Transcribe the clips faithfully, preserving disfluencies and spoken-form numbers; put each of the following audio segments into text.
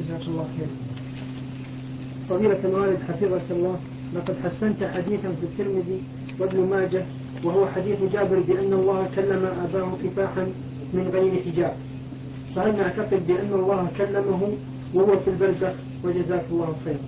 جزاك الله خير. فضيلة الوالد حفظك الله، لقد حسنت حديثا في الترمذي وابن ماجه وهو حديث جابر بأن الله كلم أباه كفاحا من غير حجاب، فهل نعتقد بأن الله كلمه وهو في البرزخ؟ وجزاك الله خيرا.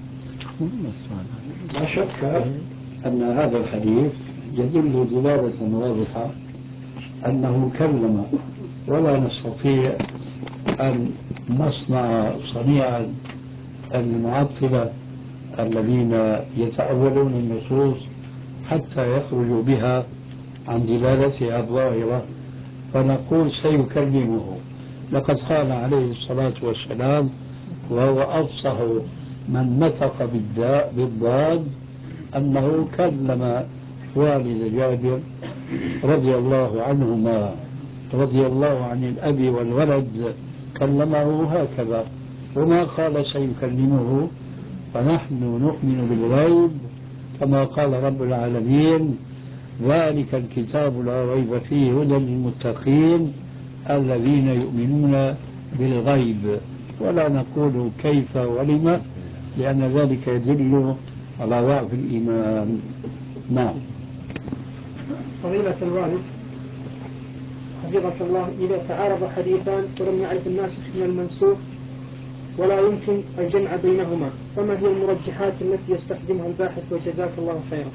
لا شك أن هذا الحديث يدل دلالة واضحة أنه كلم، ولا نستطيع أن نصنع صنيع المعطلة الذين يتأولون النصوص حتى يخرجوا بها عن دلالتها الظاهرة، فنقول سيكلمه. لقد قال عليه الصلاة والسلام وهو أفصح من نطق بالضاد أنه كلم والد جابر رضي الله عنهما، رضي الله عن الأب والولد، كلمه هكذا وما قال سيكلمه. فنحن نؤمن بالغيب كما قال رب العالمين: ذلك الكتاب لا ريب فيه هدى للمتقين الذين يؤمنون بالغيب. ولا نقول كيف ولم، لأن ذلك يدل على ضعف الإيمان. نعم. فضيلة الوالد حفظك الله، إذا تعارض حديثان ولم يعرف الناسخ من المنسوخ ولا يمكن الجمع بينهما، فما هي المرجحات التي يستخدمها الباحث؟ وجزاك الله خيرا.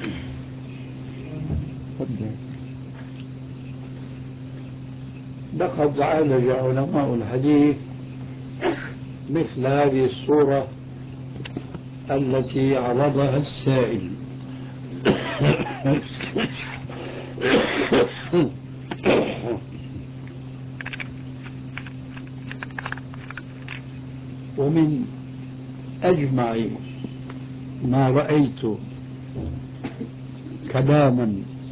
لقد عالج علماء الحديث مثل هذه الصورة التي عرضها السائل. ومن أجمع ما رأيت كلاما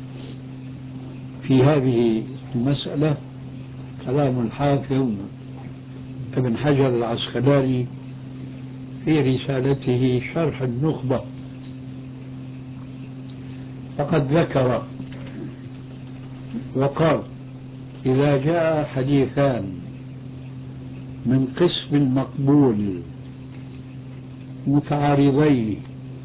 في هذه المسألة كلام الحافظ ابن حجر العسقلاني في رسالته شرح النخبة، فقد ذكر وقال: إذا جاء حديثان من قسم مقبول متعارضين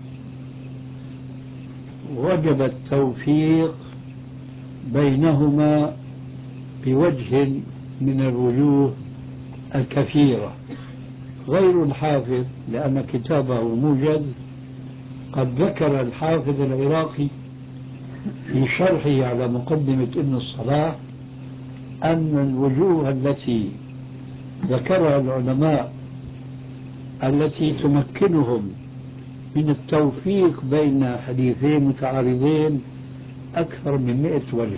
وجب التوفيق بينهما بوجه من الوجوه الكثيرة. غير الحافظ، لأن كتابه موجز، قد ذكر الحافظ العراقي في شرحه على مقدمة ابن الصلاح أن الوجوه التي ذكرها العلماء التي تمكنهم من التوفيق بين حديثين متعارضين أكثر من مئة وجه.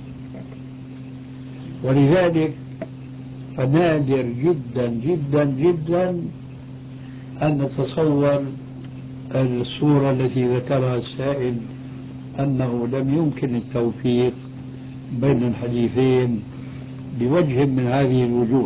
ولذلك فنادر جدا جدا جدا أن نتصور الصورة التي ذكرها السائل أنه لم يمكن التوفيق بين الحديثين بوجه من هذه الوجوه.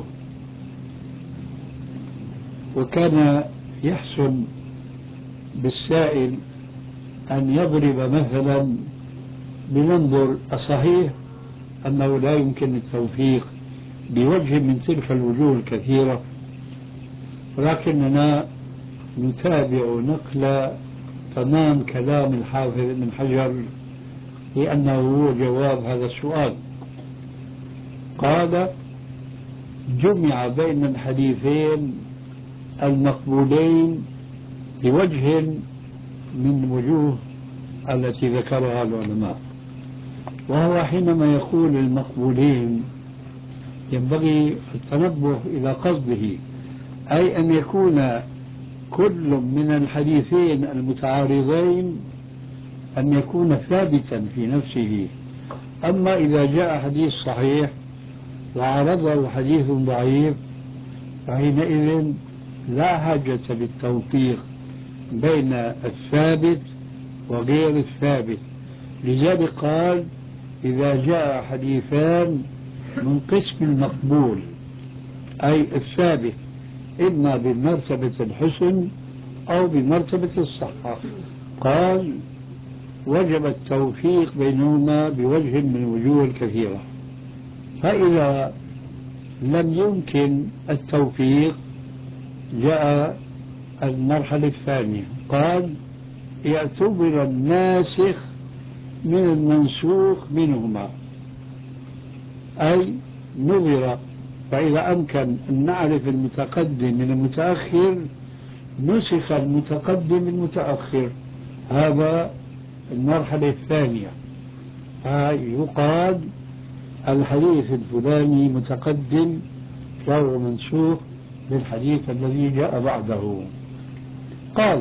وكان يحسن بالسائل أن يضرب مثلا بننظر الصحيح أنه لا يمكن التوفيق بوجه من تلك الوجوه الكثيرة، ولكننا نتابع نقل تمام كلام الحافظ ابن حجر لأنه هو جواب هذا السؤال. قال: جمع بين الحديثين المقبولين بوجه من وجوه التي ذكرها العلماء. وهو حينما يقول المقبولين ينبغي التنبه إلى قصده، أي أن يكون كل من الحديثين المتعارضين أن يكون ثابتا في نفسه. أما إذا جاء حديث صحيح وعرضه حديث ضعيف فحينئذ لا حاجة بالتوفيق بين الثابت وغير الثابت. لذلك قال: إذا جاء حديثان من قسم المقبول، أي الثابت إما بمرتبة الحسن أو بمرتبة الصحة، قال: وجب التوفيق بينهما بوجه من الوجوه الكثيرة. فإذا لم يمكن التوفيق جاء المرحلة الثانية قال يعتبر الناسخ من المنسوخ منهما، أي نظر، فإذا أمكن أن نعرف المتقدم من المتأخر نسخ المتقدم المتأخر. هذا المرحلة الثانية، فيقال الحديث الفلاني متقدم وهو منسوخ للحديث الذي جاء بعده. قال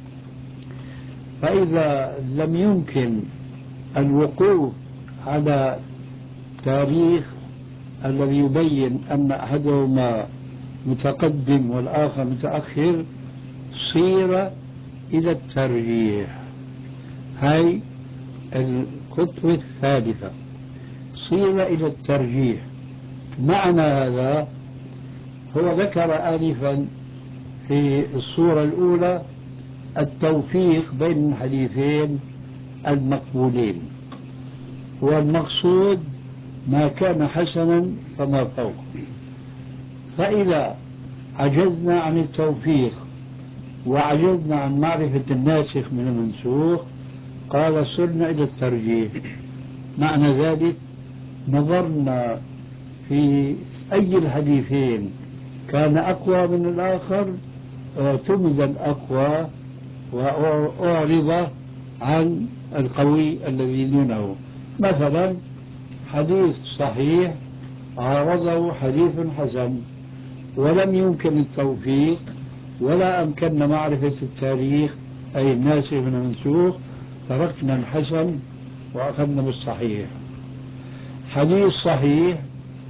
فإذا لم يمكن الوقوف على تاريخ الذي يبين أن أحدهما متقدم والآخر متأخر صير إلى الترجيح. هاي الخطوة الثالثة، صير إلى الترجيح. معنى هذا هو ذكر آنفا في الصورة الأولى التوفيق بين الحديثين المقبولين، والمقصود ما كان حسنا فما فوق. فإذا عجزنا عن التوفيق وعجزنا عن معرفة الناسخ من المنسوخ قال صرنا إلى الترجيح. معنى ذلك نظرنا في أي الحديثين كان أقوى من الآخر، اعتمد الأقوى وأعرض عن القوي الذي دونه. مثلا حديث صحيح عارضه حديث حسن ولم يمكن التوفيق ولا أمكننا معرفة التاريخ أي الناسخ من المنسوخ، تركنا الحسن وأخذنا بالصحيح. حديث صحيح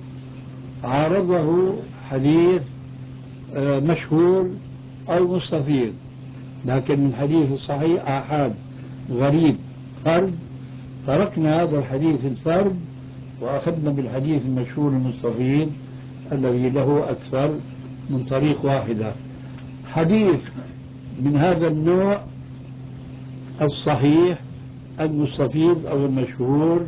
عارضه حديث مشهور أو مستفيض، لكن الحديث الصحيح آحاد غريب فرد، تركنا هذا الحديث الفرد وأخذنا بالحديث المشهور المستفيض الذي له أكثر من طريق واحدة. حديث من هذا النوع الصحيح المستفيض أو المشهور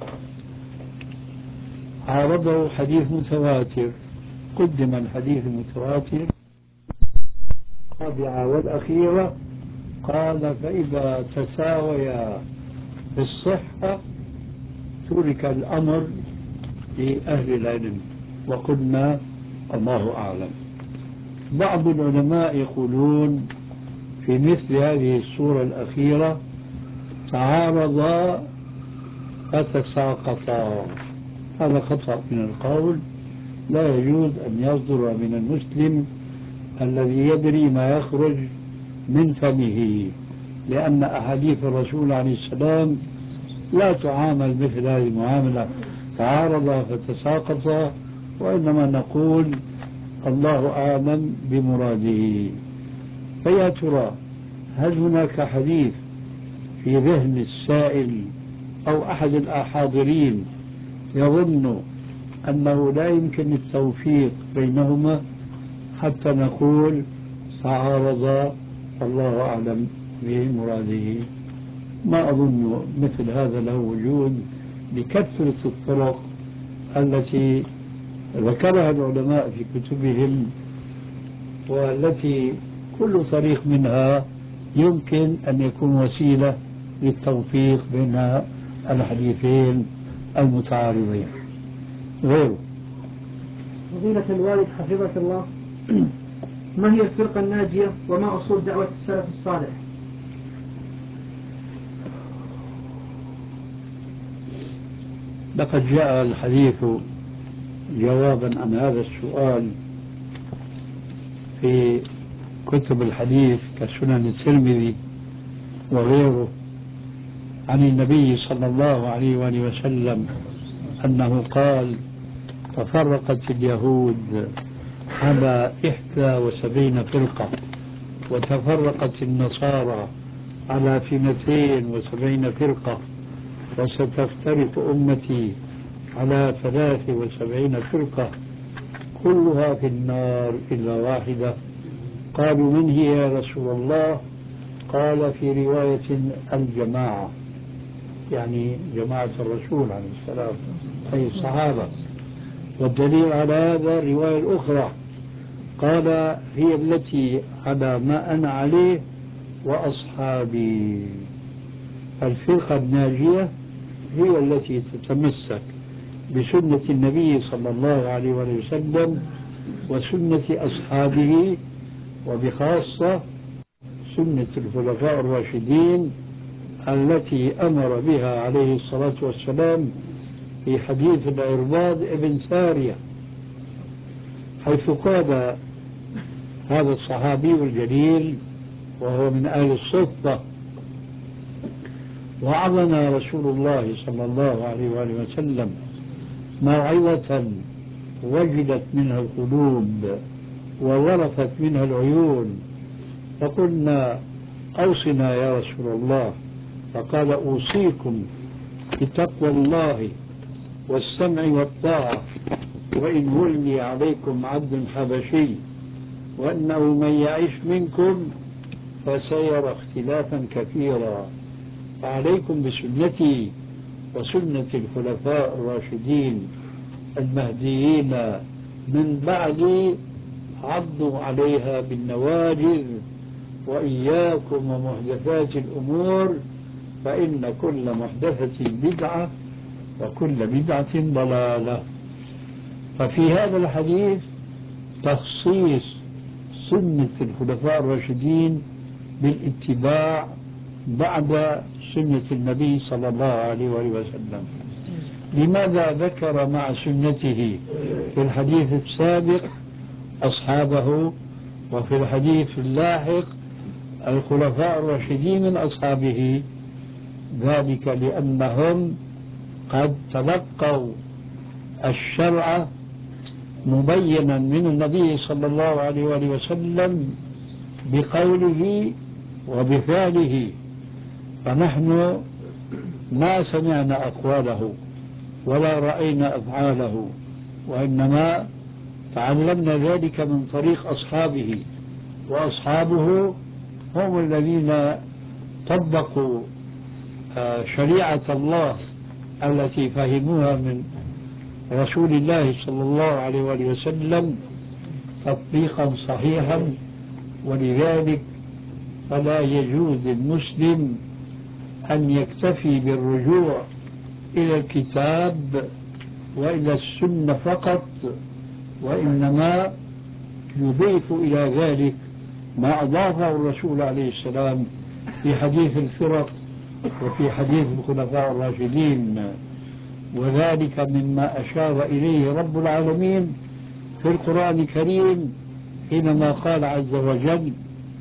عارضه حديث متواتر، قدم الحديث المتواتر الرابعة والأخيرة. قال فإذا تساويا في الصحة ترك الأمر لأهل العلم وقلنا الله أعلم. بعض العلماء يقولون في مثل هذه الصورة الأخيرة تعارضا فتساقطا، هذا خطأ من القول. لا يجوز أن يصدر من المسلم الذي يدري ما يخرج من فمه، لأن أحاديث الرسول عليه السلام لا تعامل مثل هذه المعاملة تعارض فتساقط، وإنما نقول الله أعلم بمراده. فيا ترى هل هناك حديث في ذهن السائل أو أحد الحاضرين يظن أنه لا يمكن التوفيق بينهما حتى نقول تعارض الله أعلم بمراده؟ ما أظن مثل هذا له وجود بكثرة الطرق التي ذكرها العلماء في كتبهم، والتي كل طريق منها يمكن أن يكون وسيلة للتوفيق بين الحديثين المتعارضين. غيره. فضيلة الوالد حفظك الله، ما هي الفرقة الناجية وما أصول دعوة السلف الصالح؟ لقد جاء الحديث جوابا عن هذا السؤال في كتب الحديث كسنن الترمذي وغيره عن النبي صلى الله عليه وآله وسلم أنه قال تفرقت اليهود على إحدى وسبعين فرقة وتفرقت النصارى على اثنتين وسبعين فرقة وستفترق أمتي على ثلاث وسبعين فرقة كلها في النار إلا واحدة. قالوا من هي يا رسول الله؟ قال في رواية الجماعة، يعني جماعة الرسول عليه السلام أي الصحابة. والدليل على هذا الرواية الأخرى قال هي التي على ما أنا عليه وأصحابي. الفرقة الناجية هي التي تتمسك بسنة النبي صلى الله عليه وسلم وسنة أصحابه، وبخاصة سنة الخلفاء الراشدين التي أمر بها عليه الصلاة والسلام في حديث العرباض ابن سارية، حيث قال هذا الصحابي الجليل وهو من أهل الصفة: وعظنا رسول الله صلى الله عليه وآله وسلم موعظة وجلت منها القلوب وورفت منها العيون، فقلنا أوصنا يا رسول الله، فقال أوصيكم بتقوى الله والسمع والطاعة، وإن ولي عليكم عبد حبشي وأنه من يعيش منكم فسيرى اختلافا كثيرا، فعليكم بسنتي وسنة الخلفاء الراشدين المهديين من بعدي، عضوا عليها بالنواجذ، وإياكم ومحدثات الأمور، فإن كل محدثة بدعة وكل بدعة ضلالة. ففي هذا الحديث تخصيص سنة الخلفاء الراشدين بالاتباع بعد سنة النبي صلى الله عليه وسلم. لماذا ذكر مع سنته في الحديث السابق أصحابه وفي الحديث اللاحق الخلفاء الراشدين من أصحابه؟ ذلك لأنهم قد تلقوا الشرع مبينا من النبي صلى الله عليه وسلم بقوله وبفعله، فنحن ما سمعنا أقواله ولا رأينا أفعاله، وإنما تعلمنا ذلك من طريق أصحابه، وأصحابه هم الذين طبقوا شريعة الله التي فهموها من رسول الله صلى الله عليه وسلم تطبيقا صحيحا. ولذلك فلا يجوز للمسلم أن يكتفي بالرجوع إلى الكتاب وإلى السنة فقط، وإنما يضيف إلى ذلك ما أضافه الرسول عليه السلام في حديث الفرق وفي حديث الخلفاء الراشدين، وذلك مما أشار إليه رب العالمين في القرآن الكريم حينما قال عز وجل: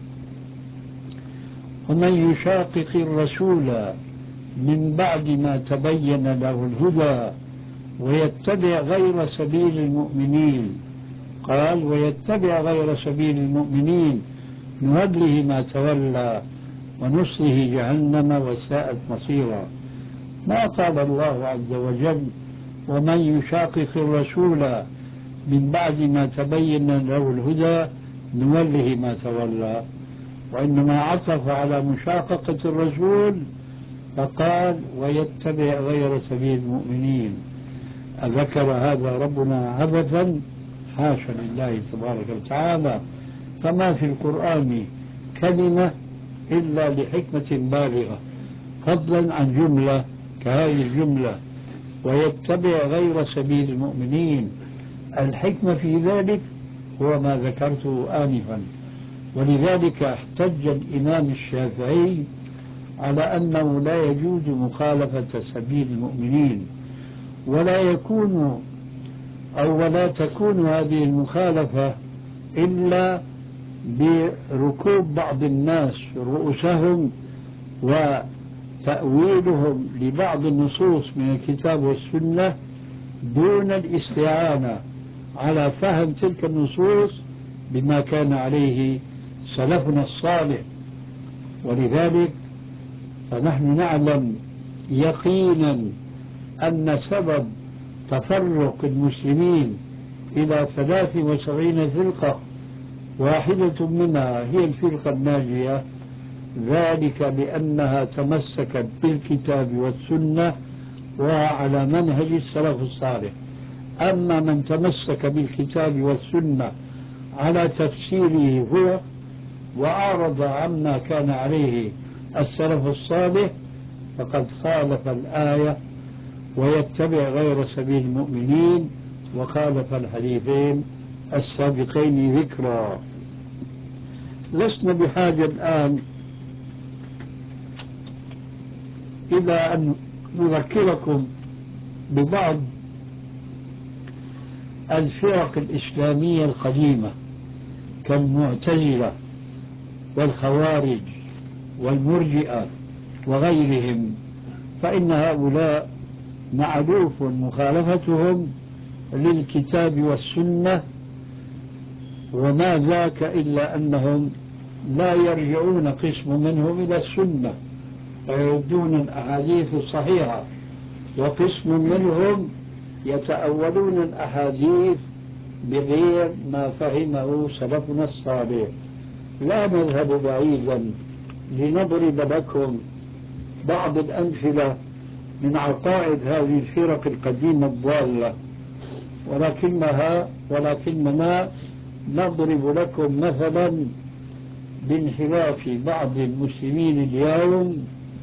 ومن يشاقق الرسول من بعد ما تبين له الهدى ويتبع غير سبيل المؤمنين، قال: ويتبع غير سبيل المؤمنين نوله ما تولى ونصله جهنم وساءت مصيرا. ما قال الله عز وجل: ومن يشاقق الرسول من بعد ما تبين له الهدى نوله ما تولى، وإنما عطف على مشاققة الرسول فقال: ويتبع غير سبيل المؤمنين. أذكر هذا ربنا عبثا؟ حاشا لله تبارك وتعالى، فما في القرآن كلمة إلا لحكمة بالغة، فضلا عن جملة كهذه الجملة: ويتبع غير سبيل المؤمنين. الحكمة في ذلك هو ما ذكرته آنفا. ولذلك احتج الإمام الشافعي على أنه لا يجوز مخالفة سبيل المؤمنين، ولا يكون أو ولا تكون هذه المخالفة إلا بركوب بعض الناس رؤوسهم وتأويلهم لبعض النصوص من الكتاب والسنة دون الاستعانة على فهم تلك النصوص بما كان عليه سلفنا الصالح. ولذلك فنحن نعلم يقينا أن سبب تفرق المسلمين إلى ثلاث وسبعين فرقة واحدة منها هي الفرقة الناجية، ذلك لأنها تمسكت بالكتاب والسنة وعلى منهج السلف الصالح. أما من تمسك بالكتاب والسنة على تفسيره هو وأعرض عما كان عليه السلف الصالح فقد خالف الآية ويتبع غير سبيل المؤمنين وخالف الحديثين السابقين ذكرا. لسنا بحاجة الآن إلى أن نذكركم ببعض الفرق الإسلامية القديمة كالمعتزلة والخوارج والمرجئة وغيرهم، فإن هؤلاء معروف مخالفتهم للكتاب والسنة، وما ذاك إلا أنهم لا يرجعون قسم منهم إلى السنة ويردون الأحاديث الصحيحة، وقسم منهم يتأولون الأحاديث بغير ما فهمه سلفنا الصالح. لا نذهب بعيدا لنضرب لكم بعض الأمثلة من عقائد هذه الفرق القديمة الضالة، ولكنها ولكننا نضرب لكم مثلا بانحراف بعض المسلمين اليوم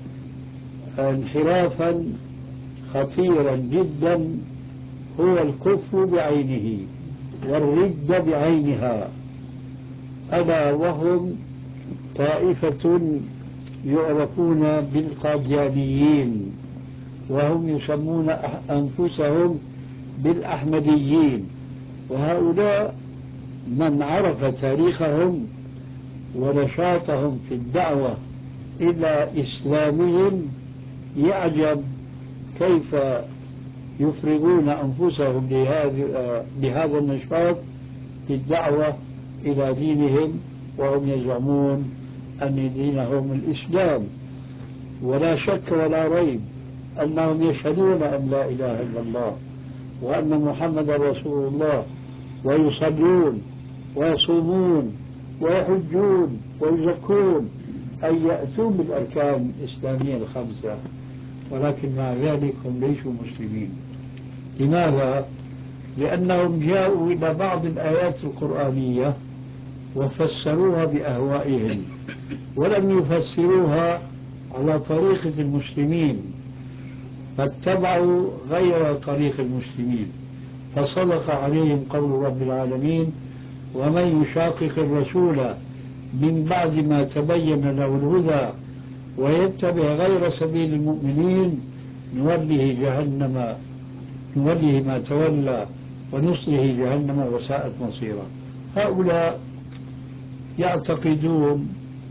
انحرافا خطيرا جدا، هو الكفر بعينه والردة بعينها، ألا وهم طائفة يعرفون بالقاديانيين، وهم يسمون أنفسهم بالأحمديين. وهؤلاء من عرف تاريخهم ونشاطهم في الدعوة إلى إسلامهم يعجب كيف يفرغون أنفسهم لهذا النشاط في الدعوة إلى دينهم وهم يزعمون أن دينهم الإسلام. ولا شك ولا ريب أنهم يشهدون أن لا إله إلا الله وأن محمد رسول الله، ويصلون ويصومون ويحجون ويزكون، أي يأتون بالأركان الإسلامية الخمسة، ولكن مع ذلك هم ليسوا مسلمين. لماذا؟ لأنهم جاءوا إلى بعض الآيات القرآنية وفسروها بأهوائهم ولم يفسروها على طريقة المسلمين، فاتبعوا غير طريق المسلمين، فصدق عليهم قول رب العالمين: ومن يشاقق الرسول من بعد ما تبين له الهدى ويتبع غير سبيل المؤمنين نوله جهنم نوله ما تولى ونصله جهنم وساءت مصيرا. هؤلاء يعتقدون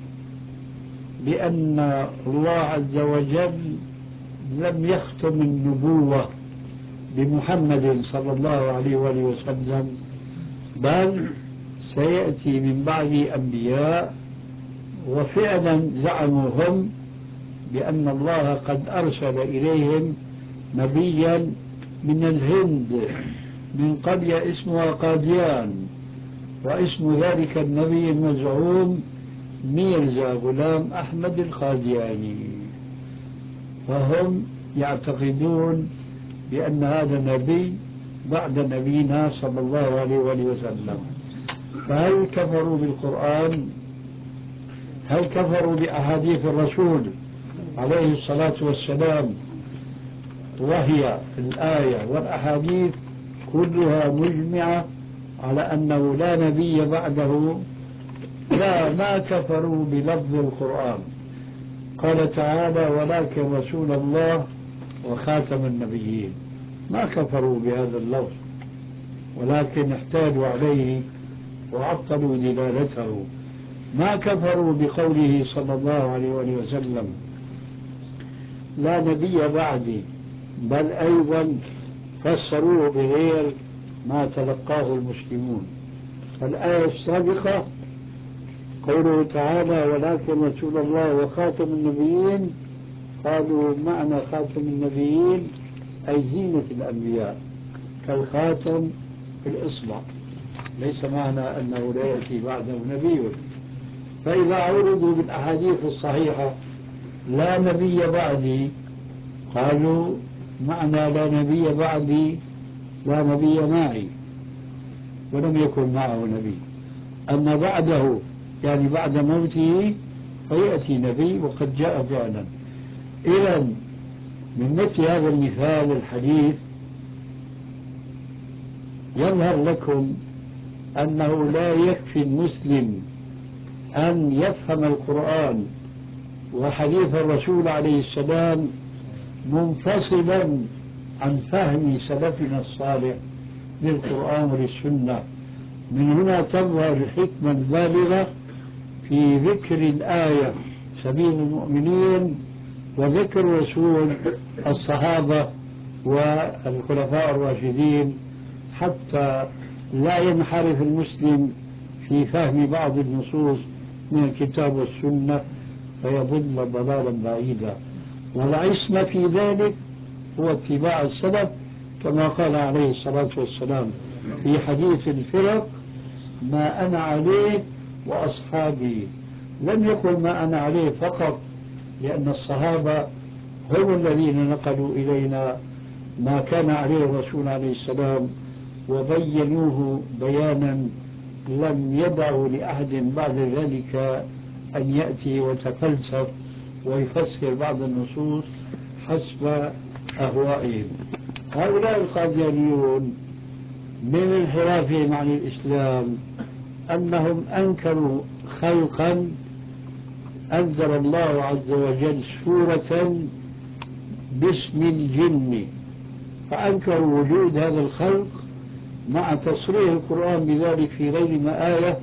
بأن الله عز وجل لم يختم النبوة بمحمد صلى الله عليه وآله وسلم، بل سيأتي من بعد أنبياء. وفعلا زعموا هم بأن الله قد أرسل إليهم نبيا من الهند من قرية اسمها قاديان، واسم ذلك النبي المزعوم ميرزا غلام أحمد القادياني، وهم يعتقدون بأن هذا نبي بعد نبينا صلى الله عليه وآله وسلم. فهل كفروا بالقرآن؟ هل كفروا بأحاديث الرسول عليه الصلاة والسلام؟ وهي الآية والأحاديث كلها مجمعة على أنه لا نبي بعده. لا، ما كفروا بلفظ القرآن. قال تعالى: ولكن رسول الله وخاتم النبيين. ما كفروا بهذا اللفظ، ولكن احتالوا عليه وعطلوا دلالته. ما كفروا بقوله صلى الله عليه وسلم: لا نبي بعدي، بل أيضا فسروه بغير ما تلقاه المسلمون. الآية السابقة قوله تعالى: ولكن رسول الله وخاتم النبيين، قالوا معنى خاتم النبيين أي زينة الأنبياء كالخاتم في الإصبع، ليس معنى أنه لا يأتي بعده نبي. فإذا عرضوا بالأحاديث الصحيحة لا نبي بعدي، قالوا معنى لا نبي بعدي لا نبي معي، ولم يكن معه نبي. أن بعده يعني بعد موته فيأتي نبي وقد جاء فعلا. إذا من مثل هذا المثال الحديث يظهر لكم أنه لا يكفي المسلم أن يفهم القرآن وحديث الرسول عليه السلام منفصلا عن فهم سلفنا الصالح للقرآن وللسنة. من هنا تظهر الحكمة البالغة في ذكر الآية سبيل المؤمنين وذكر رسول الصحابة والخلفاء الراشدين، حتى لا ينحرف المسلم في فهم بعض النصوص من الكتاب والسنة فيضل ضلالا بعيدا. والعصمة في ذلك هو اتباع السلف، كما قال عليه الصلاة والسلام في حديث الفرق: ما أنا عليه وأصحابي. لم يقل ما أنا عليه فقط، لأن الصحابة هم الذين نقلوا إلينا ما كان عليه الرسول عليه السلام وبينوه بيانا لم يدعوا لأحد بعد ذلك أن يأتي ويتفلسف ويفسر بعض النصوص حسب أهوائهم. هؤلاء القاديانيون من انحرافهم عن الإسلام أنهم أنكروا خلقا أنزل الله عز وجل سورة باسم الجن، فأنكروا وجود هذا الخلق مع تصريح القرآن بذلك في غير ما آية،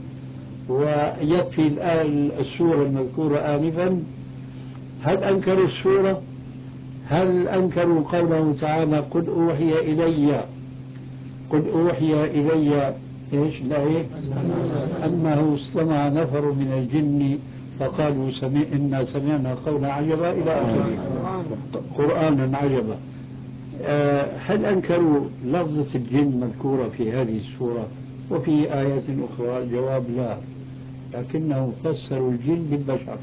ويكفي السورة المذكورة آنفا. هل أنكروا السورة؟ هل أنكروا قوله تعالى: قل أوحي إلي قل أوحي إلي إيش لا إيه؟ أنه استمع نفر من الجن فقالوا سمع إنا سمعنا قولا عجبا إلى آخره، قرآنا عجبا. أه هل أنكروا لفظة الجن مذكورة في هذه السورة وفي آيات أخرى؟ الجواب لا، لكنهم فسروا الجن بالبشر.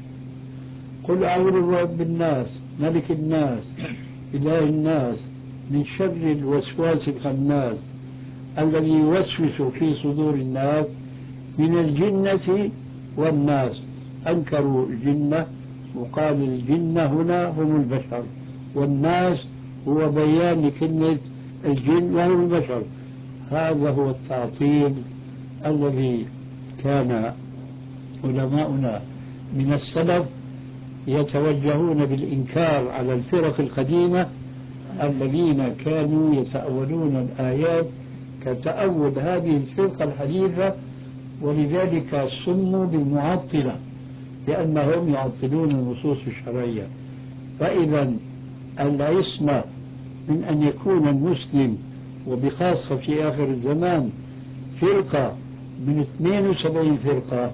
قل أعوذ برب الناس ملك الناس إله الناس من شر الوسواس الخناس الذي يوسوس في صدور الناس من الجنة والناس. أنكروا الجنة وقال الجنة هنا هم البشر، والناس هو بيان كلمة الجن وهم البشر. هذا هو التعطيل الذي كان علماؤنا من السلف يتوجهون بالإنكار على الفرق القديمة الذين كانوا يتأولون الآيات كتأول هذه الفرقة الحديثة، ولذلك سموا بالمعطلة لأنهم يعطلون النصوص الشرعية. فإذا العصمة من أن يكون المسلم وبخاصة في آخر الزمان فرقة من اثنين وسبعين فرقة،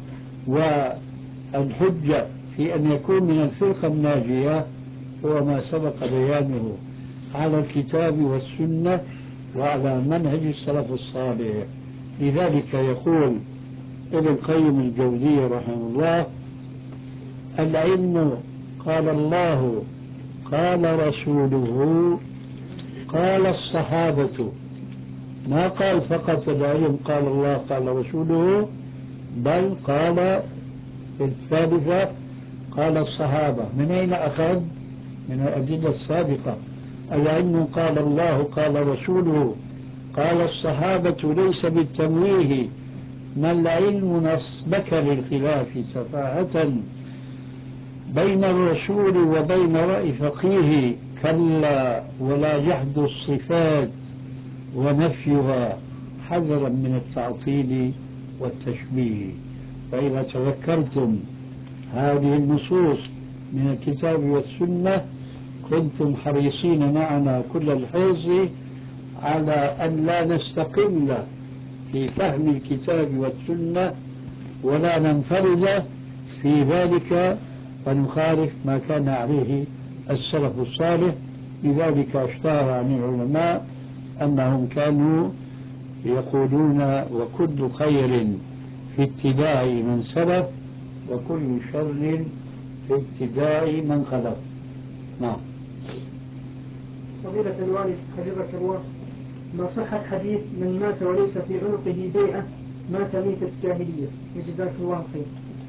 والحجة في أن يكون من الفرقة الناجية هو ما سبق بيانه على الكتاب والسنة وعلى منهج السلف الصالح. لذلك يقول ابن القيم الجوزية رحمه الله: العلم قال الله قال رسوله قال الصحابة. ما قال فقط العلم قال الله قال رسوله، بل قال في الثالثة قال الصحابة. من أين أخذ؟ من الأدلة السابقة. العلم قال الله قال رسوله قال الصحابة ليس بالتمويه، ما العلم نصبك للخلاف سفاهة بين الرسول وبين رأي فقيه، كلا ولا جحد الصفات ونفيها حذرا من التعطيل والتشبيه. فإذا تذكرتم هذه النصوص من الكتاب والسنة كنتم حريصين معنا كل الحرص على أن لا نستقل في فهم الكتاب والسنة ولا ننفرد في ذلك ونخالف ما كان عليه السلف الصالح. لذلك اشتهر عن العلماء أنهم كانوا يقولون: وكل خير في اتباع من سلف وكل شر في ابتداء من خلف. نعم. فضيلة الوالد حفظك الله، ما صح الحديث: من مات وليس في عنقه بيعة مات ميتة الجاهلية. جزاك الله خير.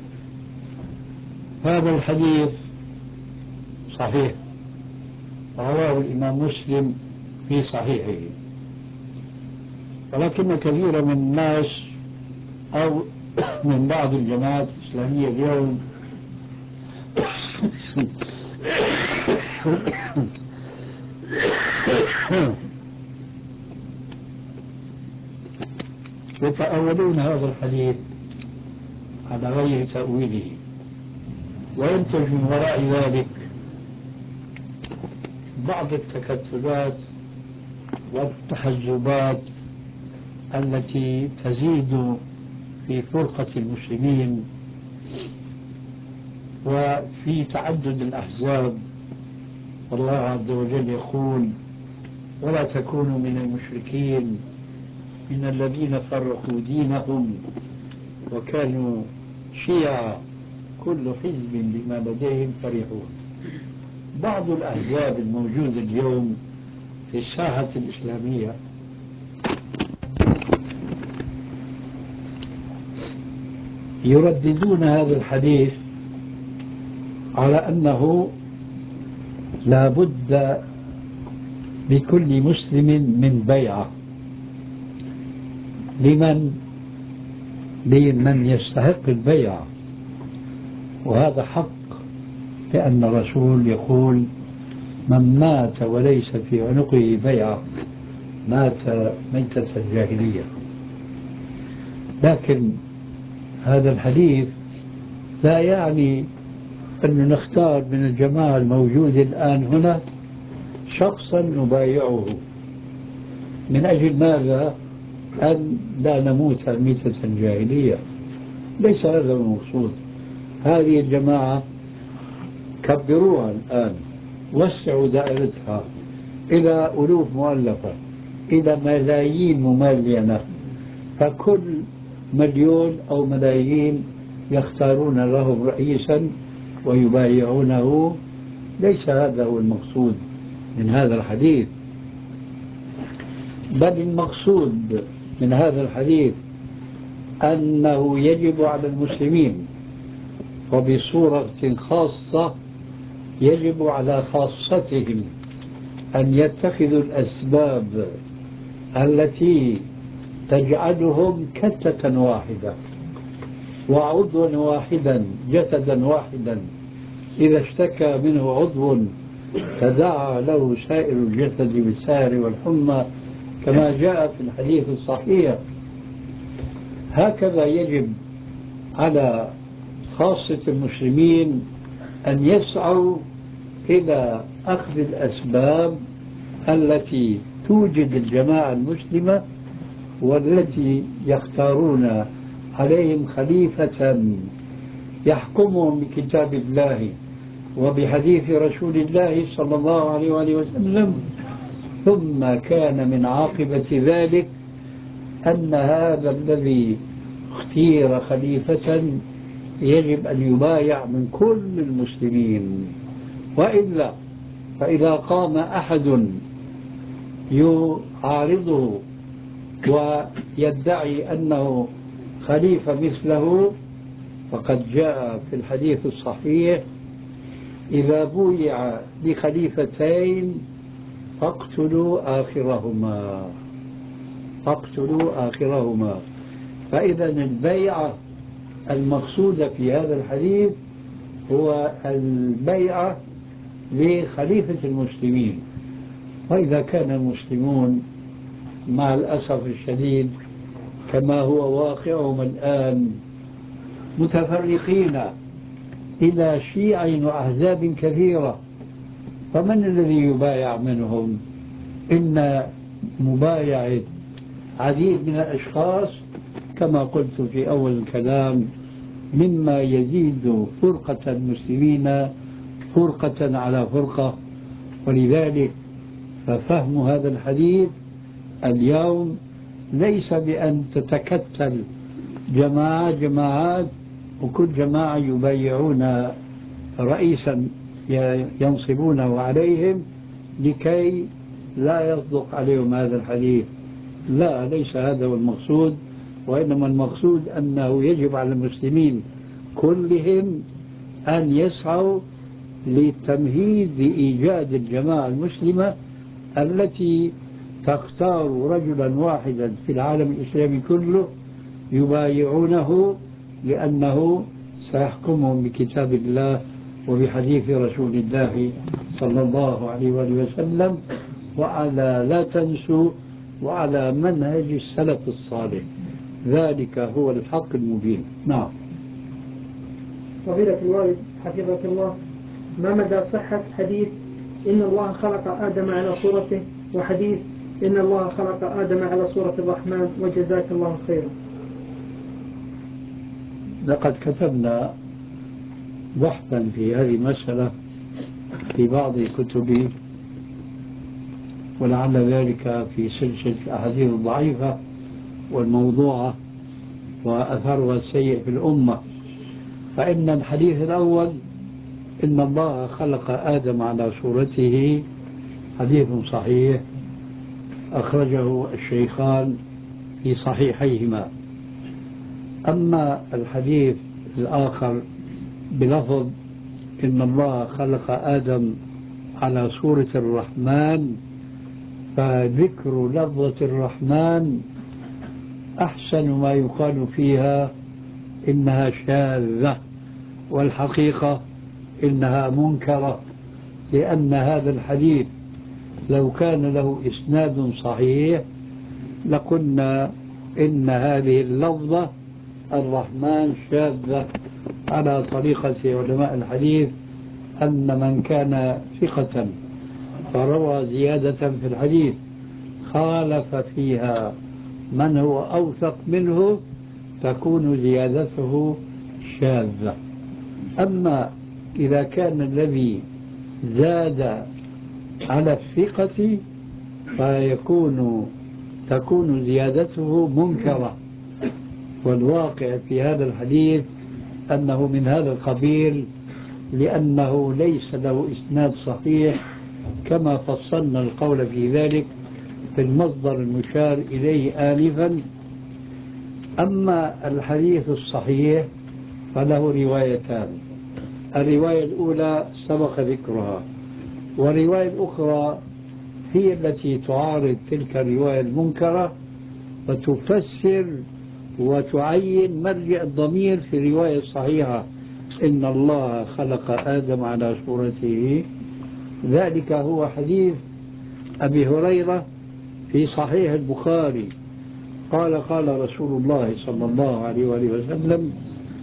هذا الحديث صحيح، رواه الإمام مسلم في صحيحه، ولكن كثيرا من الناس أو من بعض الجماعات الإسلامية اليوم يتأولون هذا الحديث على غير تأويله، وينتج من وراء ذلك بعض التكتلات والتحزبات التي تزيد في فرقة المسلمين وفي تعدد الأحزاب. والله عز وجل يقول: ولا تكونوا من المشركين من الذين فرقوا دينهم وكانوا شيعا كل حزب بما لديهم فرحون. بعض الأحزاب الموجودة اليوم في الساحة الإسلامية يرددون هذا الحديث على أنه لا بد لكل مسلم من بيعة لمن لمن يستحق البيعة، وهذا حق، لأن الرسول يقول: من مات وليس في عنقه بيعة مات ميتة الجاهلية. لكن هذا الحديث لا يعني أن نختار من الجماعة الموجودة الآن هنا شخصا نبايعه. من أجل ماذا؟ أن لا نموت ميتة الجاهلية. ليس هذا المقصود. هذه الجماعة كبروها الآن، وسعوا دائرتها إلى ألوف مؤلفة، إلى ملايين مملينة، فكل مليون أو ملايين يختارون لهم رئيسا ويبايعونه. ليس هذا هو المقصود من هذا الحديث، بل المقصود من هذا الحديث أنه يجب على المسلمين، وبصورة خاصة يجب على خاصتهم، أن يتخذوا الأسباب التي تجعلهم كتلة واحدة وعضوا واحدا جسدا واحدا. إذا اشتكى منه عضو تداعى له سائر الجسد بالسهر والحمى كما جاء في الحديث الصحيح. هكذا يجب على خاصة المسلمين أن يسعوا إلى أخذ الأسباب التي توجد الجماعة المسلمة، والتي يختارون عليهم خليفة يحكمهم بكتاب الله وبحديث رسول الله صلى الله عليه وآله وسلم. ثم كان من عاقبة ذلك أن هذا الذي اختير خليفة يجب أن يبايع من كل المسلمين، وإلا فإذا قام أحد يعارضه ويدعي أنه خليفة مثله، فقد جاء في الحديث الصحيح: إذا بويع لخليفتين فاقتلوا آخرهما فاقتلوا آخرهما. فإذا البيعة المقصودة في هذا الحديث هو البيعة لخليفة المسلمين. وإذا كان المسلمون مع الأسف الشديد كما هو واقعهم الآن متفرقين إلى شيع وأحزاب كثيرة، فمن الذي يبايع منهم؟ إن مبايعة عديد من الأشخاص كما قلت في أول الكلام مما يزيد فرقة المسلمين فرقة على فرقة. ولذلك ففهم هذا الحديث اليوم ليس بأن تتكتل جماعات جماعات وكل جماعة يبايعون رئيسا ينصبونه عليهم لكي لا يصدق عليهم هذا الحديث. لا، ليس هذا هو المقصود، وإنما المقصود أنه يجب على المسلمين كلهم أن يسعوا للتمهيد لإيجاد الجماعة المسلمة التي تختار رجلا واحدا في العالم الإسلامي كله يبايعونه لأنه سيحكمهم بكتاب الله وبحديث رسول الله صلى الله عليه وآله وسلم، وعلى لا تنسوا وعلى منهج السلف الصالح، ذلك هو الحق المبين. نعم. فضيلة الوالد حفظك الله، ما مدى صحة حديث إن الله خلق آدم على صورته وحديث إن الله خلق آدم على صورة الرحمن وجزاك الله خيرا؟ لقد كتبنا بحثا في هذه المسألة في بعض كتبي، ولعل ذلك في سلسلة الأحاديث الضعيفة والموضوعة وأثرها السيء في الأمة. فإن الحديث الأول إن الله خلق آدم على صورته حديث صحيح أخرجه الشيخان في صحيحيهما. أما الحديث الآخر بلفظ إن الله خلق آدم على صورة الرحمن، فذكر لفظة الرحمن أحسن ما يقال فيها إنها شاذة، والحقيقة إنها منكرة، لأن هذا الحديث لو كان له إسناد صحيح لقلنا إن هذه اللفظة الرحمن شاذة، على طريقة علماء الحديث أن من كان ثقة فروى زيادة في الحديث خالف فيها من هو أوثق منه تكون زيادته شاذة. أما إذا كان الذي زاد على الثقة فيكون تكون زيادته منكرة، والواقع في هذا الحديث أنه من هذا القبيل، لأنه ليس له إسناد صحيح كما فصلنا القول في ذلك في المصدر المشار إليه آنفا. أما الحديث الصحيح فله روايتان، الرواية الأولى سبق ذكرها، والرواية الأخرى هي التي تعارض تلك الرواية المنكرة وتفسر وتعين مرجع الضمير في الرواية الصحيحة إن الله خلق آدم على صورته. ذلك هو حديث أبي هريرة في صحيح البخاري قال قال رسول الله صلى الله عليه وآله وسلم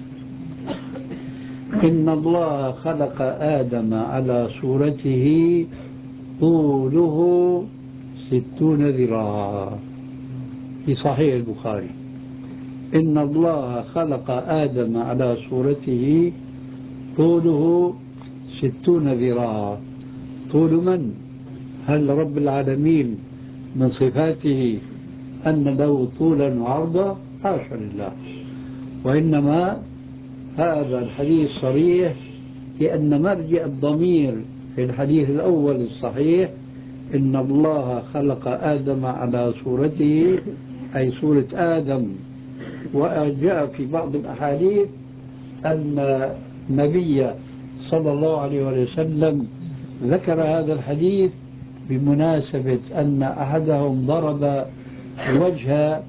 إن الله خلق آدم على صورته طوله ستون ذراعا، في صحيح البخاري. إن الله خلق آدم على صورته طوله ستون ذراعا. طول من؟ هل رب العالمين من صفاته أن له طولا وعرضا؟ حاشا لله، وإنما هذا الحديث صريح لأن مرجع الضمير في الحديث الأول الصحيح إن الله خلق آدم على صورته أي صورة آدم. وجاء في بعض الأحاديث أن النبي صلى الله عليه وسلم ذكر هذا الحديث بمناسبة أن أحدهم ضرب وجه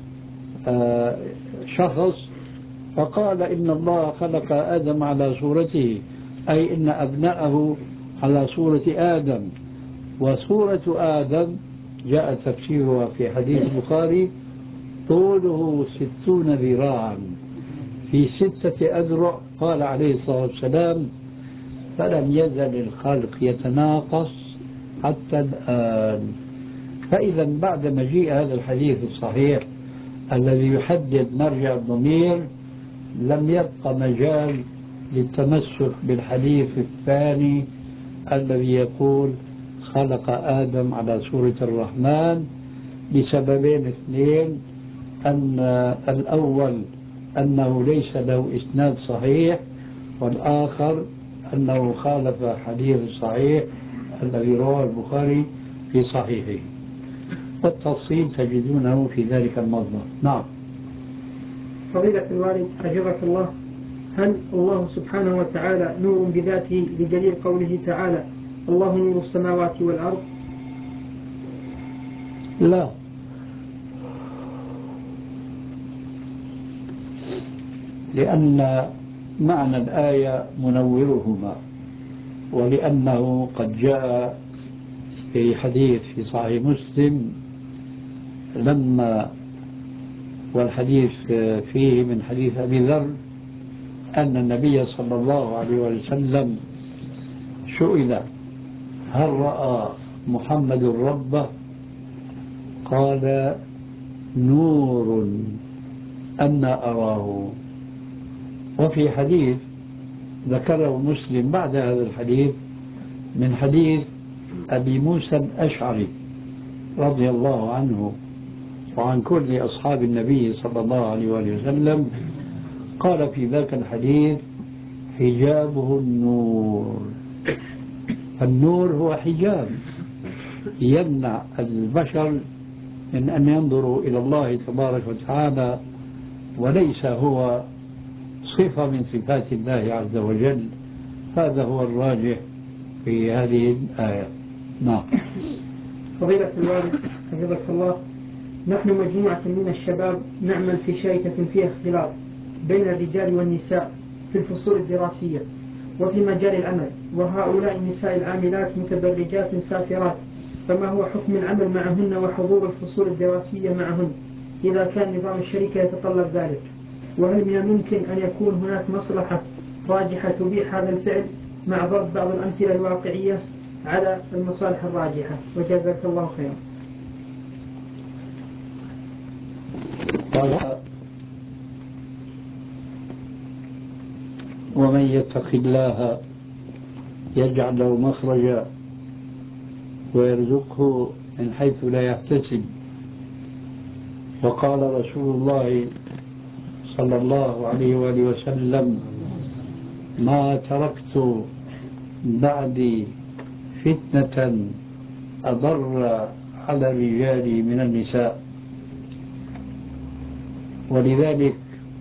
شخص فقال إن الله خلق آدم على صورته، أي إن أبناءه على صورة آدم. وصورة آدم جاء تفسيرها في حديث البخاري طوله ستون ذراعا في ستة أذرع. قال عليه الصلاة والسلام فلم يزل الخلق يتناقص حتى الآن. فإذا بعد مجيء هذا الحديث الصحيح الذي يحدد مرجع الضمير لم يبقى مجال للتمسك بالحديث الثاني الذي يقول خلق آدم على صورة الرحمن، لسببين اثنين: أن الأول أنه ليس له إسناد صحيح، والآخر أنه خالف حديث صحيح الذي رواه البخاري في صحيحه، والتفصيل تجدونه في ذلك الموضوع. نعم. فضيلة الوالد حفظك الله، هل الله سبحانه وتعالى نور بذاته بدليل قوله تعالى الله نور السماوات والأرض؟ لا، لأن معنى الآية منورهما، ولأنه قد جاء في حديث في صحيح مسلم لما والحديث فيه من حديث أبي ذر أن النبي صلى الله عليه وسلم سئل هل رأى محمد ربه؟ قال نور أنا أراه. وفي حديث ذكره مسلم بعد هذا الحديث من حديث أبي موسى الأشعري رضي الله عنه وعن كل أصحاب النبي صلى الله عليه وسلم، قال في ذاك الحديث حجابه النور. النور هو حجاب يمنع البشر من أن ينظروا إلى الله تبارك وتعالى، وليس هو صفة من صفات الله عز وجل. هذا هو الراجح في هذه الآية. نعم. فضيلة الوالد حفظك الله، نحن مجموعة من الشباب نعمل في شركة فيها اختلاط بين الرجال والنساء في الفصول الدراسية وفي مجال العمل، وهؤلاء النساء العاملات متبرجات سافرات، فما هو حكم العمل معهن وحضور الفصول الدراسية معهن إذا كان نظام الشركة يتطلب ذلك؟ وهل من الممكن أن يكون هناك مصلحة راجحة تبيح هذا الفعل مع ضرب بعض الأمثلة الواقعية على المصالح الراجحة؟ وجزاك الله خيرا. قال ومن يتق الله يجعل له مخرجا ويرزقه من حيث لا يحتسب. وقال رسول الله صلى الله عليه وآله وسلم ما تركت بعدي فتنة أضر على الرجال من النساء. ولذلك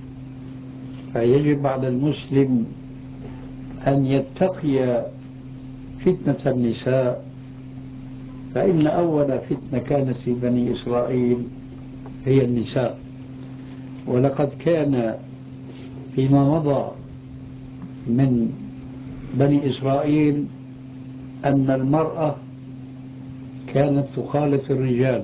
فيجب على المسلم أن يتقي فتنة النساء، فإن أول فتنة كانت في بني إسرائيل هي النساء. ولقد كان فيما مضى من بني إسرائيل أن المرأة كانت تخالف الرجال،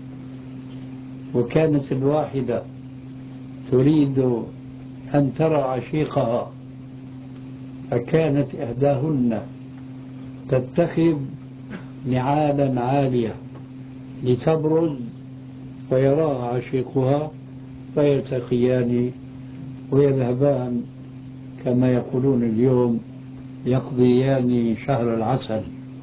وكانت الواحدة تريد أن ترى عشيقها، فكانت إحداهن تتخذ نعالا عالية لتبرز ويراها عشيقها فيلتقيان ويذهبان كما يقولون اليوم يقضيان شهر العسل.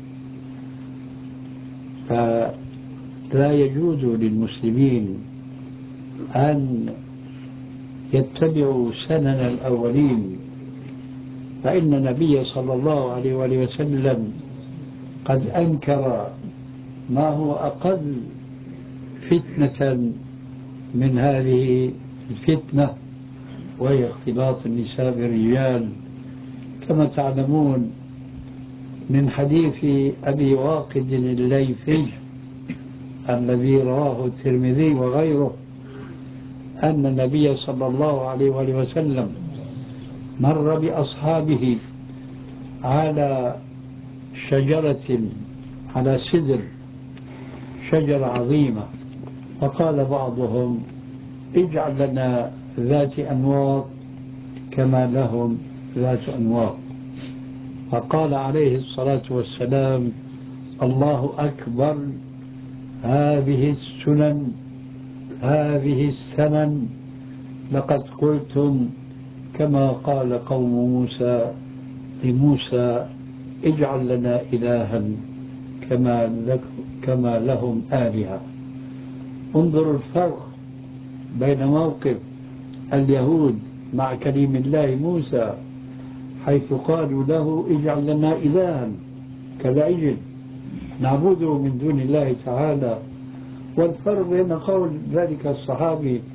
فلا يجوز للمسلمين أن يتبعوا سنن الأولين، فإن النبي صلى الله عليه وآله وسلم قد أنكر ما هو أقل فتنة من هذه الفتنة، وهي اختلاط النساء بالرجال، كما تعلمون من حديث أبي واقد الليثي الذي رواه الترمذي وغيره أن النبي صلى الله عليه وآله وسلم مر بأصحابه على شجرة على سدر، شجرة عظيمة، فقال بعضهم اجعل لنا ذات أنواط كما لهم ذات أنواط. فقال عليه الصلاة والسلام الله أكبر، هذه السنن هذه السنن لقد قلتم كما قال قوم موسى لموسى اجعل لنا إلها كما, لك كما لهم آلهة. انظروا الفرق بين موقف اليهود مع كليم الله موسى حيث قالوا له اجعل لنا إلها كالعجل نعبده من دون الله تعالى، والفرق بين قول ذلك الصحابي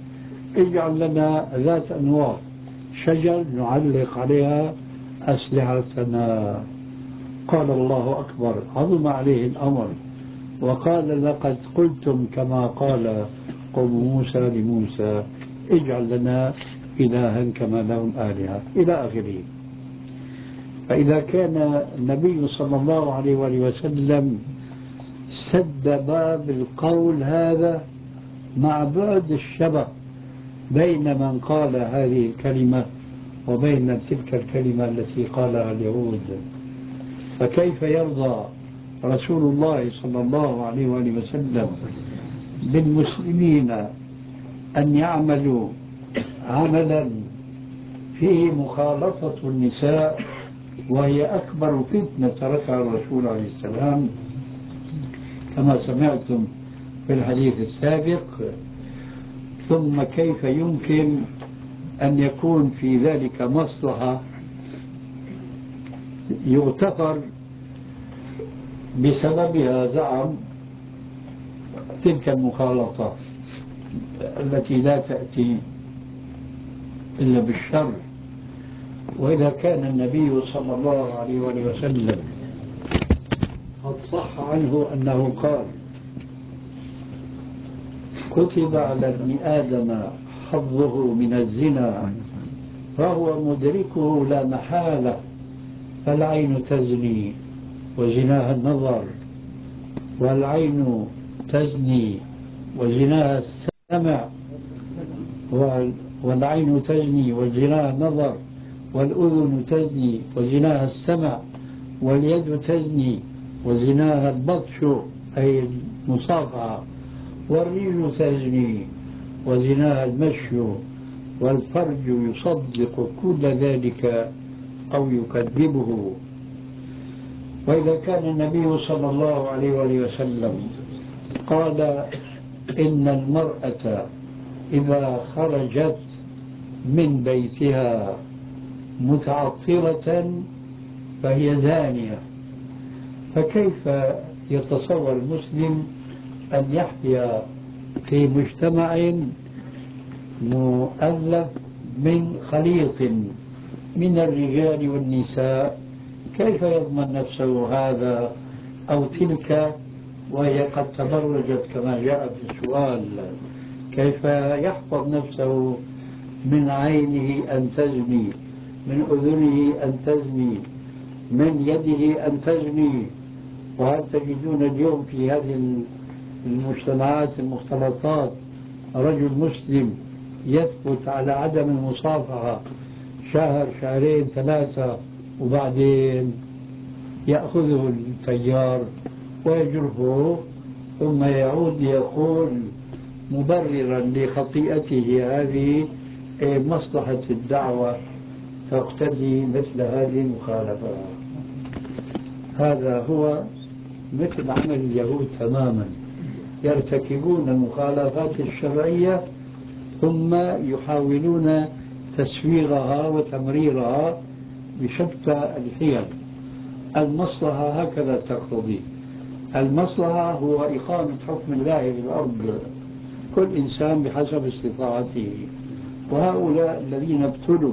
اجعل لنا ذات أنواط شجر نعلق عليها أسلحتنا. قال الله أكبر، عظم عليه الأمر، وقال لقد قلتم كما قال قوم موسى لموسى اجعل لنا إلها كما لهم آلهة إلى آخره. فإذا كان النبي صلى الله عليه وآله وسلم سد باب القول هذا مع بعد الشبه بين من قال هذه الكلمة وبين تلك الكلمة التي قالها اليهود، فكيف يرضى رسول الله صلى الله عليه وآله وسلم بالمسلمين أن يعملوا عملا فيه مخالطة النساء وهي أكبر فتنة تركها الرسول عليه السلام كما سمعتم في الحديث السابق؟ ثم كيف يمكن أن يكون في ذلك مصلحة يغتفر بسببها زعم تلك المخالطة التي لا تأتي إلا بالشر؟ وإذا كان النبي صلى الله عليه وسلم قد صح عنه أنه قال كتب على ابن آدم حظه من الزنا فهو مدركه لا محالة، فالعين تزني وزناها النظر، والعين تزني وزناها السمع، والعين تزني وزناها النظر، والأذن تزني وزناها السمع، واليد تزني وزناها البطش أي المصافحة، والرجل تزني وزناها المشي، والفرج يصدق كل ذلك أو يكذبه. وإذا كان النبي صلى الله عليه وسلم قال إن المرأة إذا خرجت من بيتها متعطرة فهي زانية، فكيف يتصور المسلم أن يحيا في مجتمع مؤلف من خليط من الرجال والنساء؟ كيف يضمن نفسه هذا أو تلك وهي قد تبرجت كما جاء في السؤال؟ كيف يحفظ نفسه من عينه أن تزني، من أذنه أن تزني، من يده أن تزني؟ وهل تجدون اليوم في هذه المجتمعات المختلطات رجل مسلم يثبت على عدم المصافحة شهر شهرين ثلاثة وبعدين يأخذه التيار ويجرفه ثم يعود يقول مبررا لخطيئته هذه مصلحة الدعوة تقتضي مثل هذه المخالفة؟ هذا هو مثل عمل اليهود تماما، يرتكبون المخالفات الشرعية ثم يحاولون تسويغها وتمريرها بشتى الحيل. المصلحة هكذا تقتضي، المصلحة هو إقامة حكم الله في الأرض، كل إنسان بحسب استطاعته. وهؤلاء الذين ابتلوا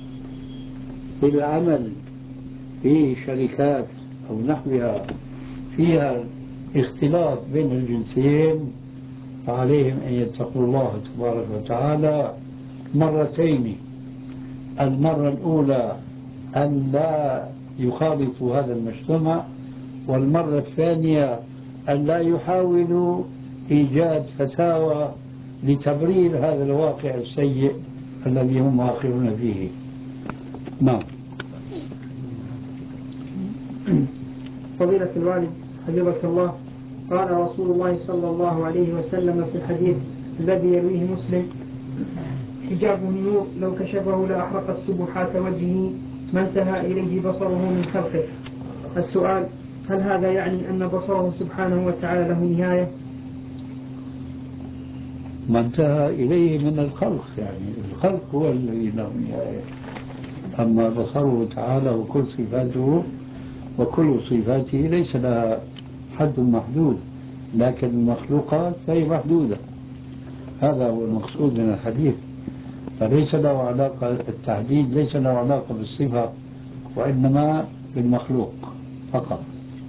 بالعمل في شركات أو نحوها فيها اختلاط بين الجنسين فعليهم أن يتقوا الله تبارك وتعالى مرتين: المرة الأولى أن لا يخالطوا هذا المجتمع، والمرة الثانية أن لا يحاولوا إيجاد فتاوى لتبرير هذا الواقع السيء الذي هم واقعون فيه. نعم. فضيلة الوالد حفظك الله، قال رسول الله صلى الله عليه وسلم في الحديث الذي يرويه مسلم: حجاب النور لو كشفه لأحرقت سبحات وجهه ما انتهى إليه بصره من خلقه. السؤال: هل هذا يعني أن بصره سبحانه وتعالى له نهاية؟ ما انتهى إليه من الخلق، يعني الخلق هو الذي له نهاية، أما بصره تعالى وكل صفاته وكل صفاته ليس لها حد محدود، لكن المخلوقات فهي محدودة. هذا هو المقصود من الحديث. فليس له علاقة، التحديد ليس له علاقة بالصفة وإنما بالمخلوق فقط.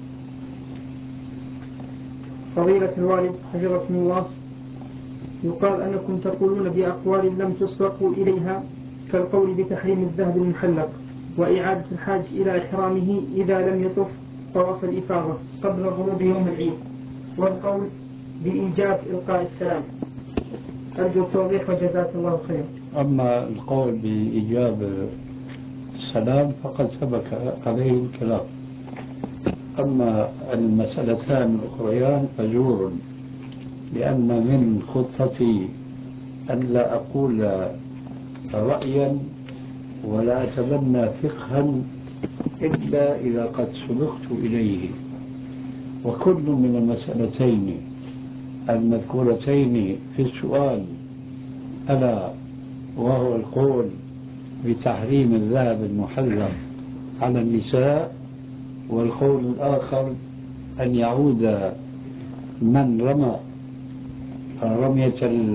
فضيلة الوالد حفظكم الله، يقال أنكم تقولون بأقوال لم تسبقوا إليها كالقول بتحريم الذهب المحلق وإعادة الحاج إلى إحرامه إذا لم يطف طواف الإفاضة قبل غروب يوم العيد، والقول بإيجاب إلقاء السلام. أرجو التوضيح وجزاك الله خيرا. أما القول بإيجاب السلام فقد سبق عليه الكلام. أما المسألتان الأخريان فزور، لأن من خطتي ألا أقول رأيا ولا أتبنى فقها إلا إذا قد سبقت إليه. وكل من المسألتين المذكورتين في السؤال، ألا وهو القول بتحريم الذهب المحلق على النساء، والقول الآخر أن يعود من رمى رمية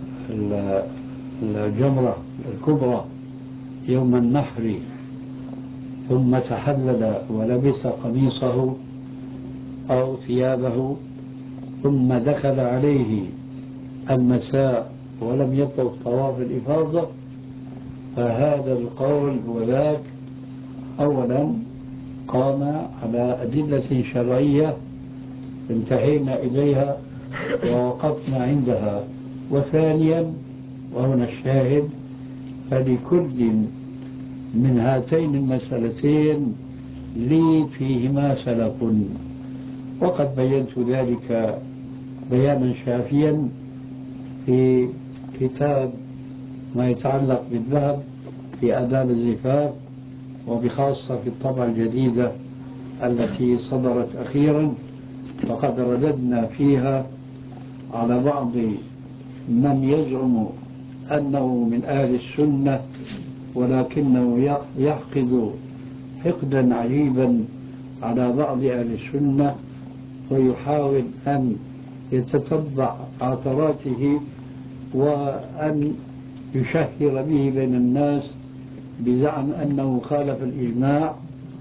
الجمرة الكبرى يوم النحر ثم تحلل ولبس قميصه أو ثيابه ثم دخل عليه المساء ولم يطف طواف الإفاضة، فهذا القول وذاك أولا قام على أدلة شرعية انتهينا إليها ووقفنا عندها، وثانيا وهنا الشاهد، فلكل من هاتين المسألتين لي فيهما سلف، وقد بينت ذلك بيانا شافيا في كتاب ما يتعلق بالذهب في آداب الزفاف، وبخاصة في الطبعة الجديدة التي صدرت أخيرا، فقد رددنا فيها على بعض من يزعم أنه من أهل السنة ولكنه يحقد حقدا عجيبا على بعض أهل السنة ويحاول أن يتتبع عثراته وأن يشهر به بين الناس بزعم أنه خالف الإجماع،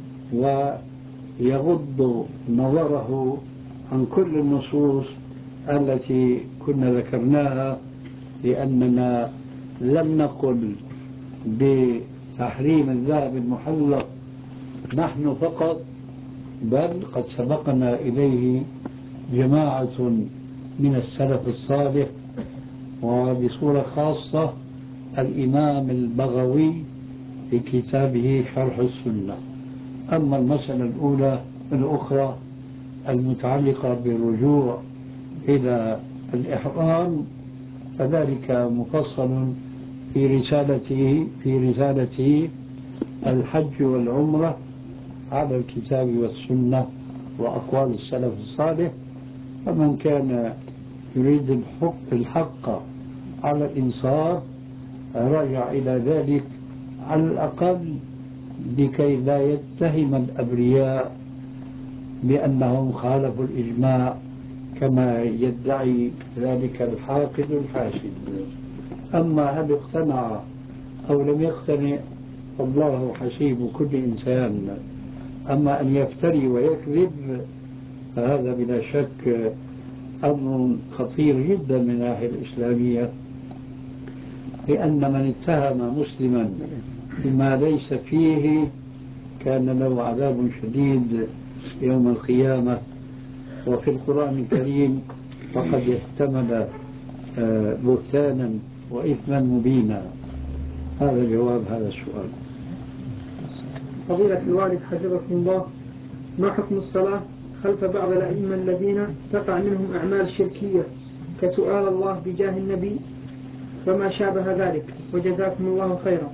ويغض نظره عن كل النصوص التي كنا ذكرناها، لأننا لم نقل بتحريم الذهب المحلق نحن فقط، بل قد سبقنا إليه جماعة من السلف الصالح، وبصورة خاصة الإمام البغوي في كتابه شرح السنة. أما المسألة الأولى الأخرى المتعلقة بالرجوع إلى الإحرام فذلك مفصل في رسالته في رسالته الحج والعمرة على الكتاب والسنة وأقوال السلف الصالح. فمن كان يريد الحق, الحق على الإنصاف رجع إلى ذلك على الأقل لكي لا يتهم الأبرياء بأنهم خالفوا الإجماع كما يدعي ذلك الحاقد الحاشد. أما هل اقتنع أو لم يقتنع فالله حسيب كل إنسان. أما أن يفتري ويكذب فهذا بلا شك أمر خطير جدا من الناحية الإسلامية، لأن من اتهم مسلما بما ليس فيه كان له عذاب شديد يوم القيامة. وفي القرآن الكريم فقد احتمل بهتانا وإثما مبينا. هذا جواب هذا السؤال. فضيلة الوالد حفظكم الله، ما حكم الصلاة خلف بعض الأئمة الذين تقع منهم أعمال شركية كسؤال الله بجاه النبي وما شابه ذلك، وجزاكم الله خيرا.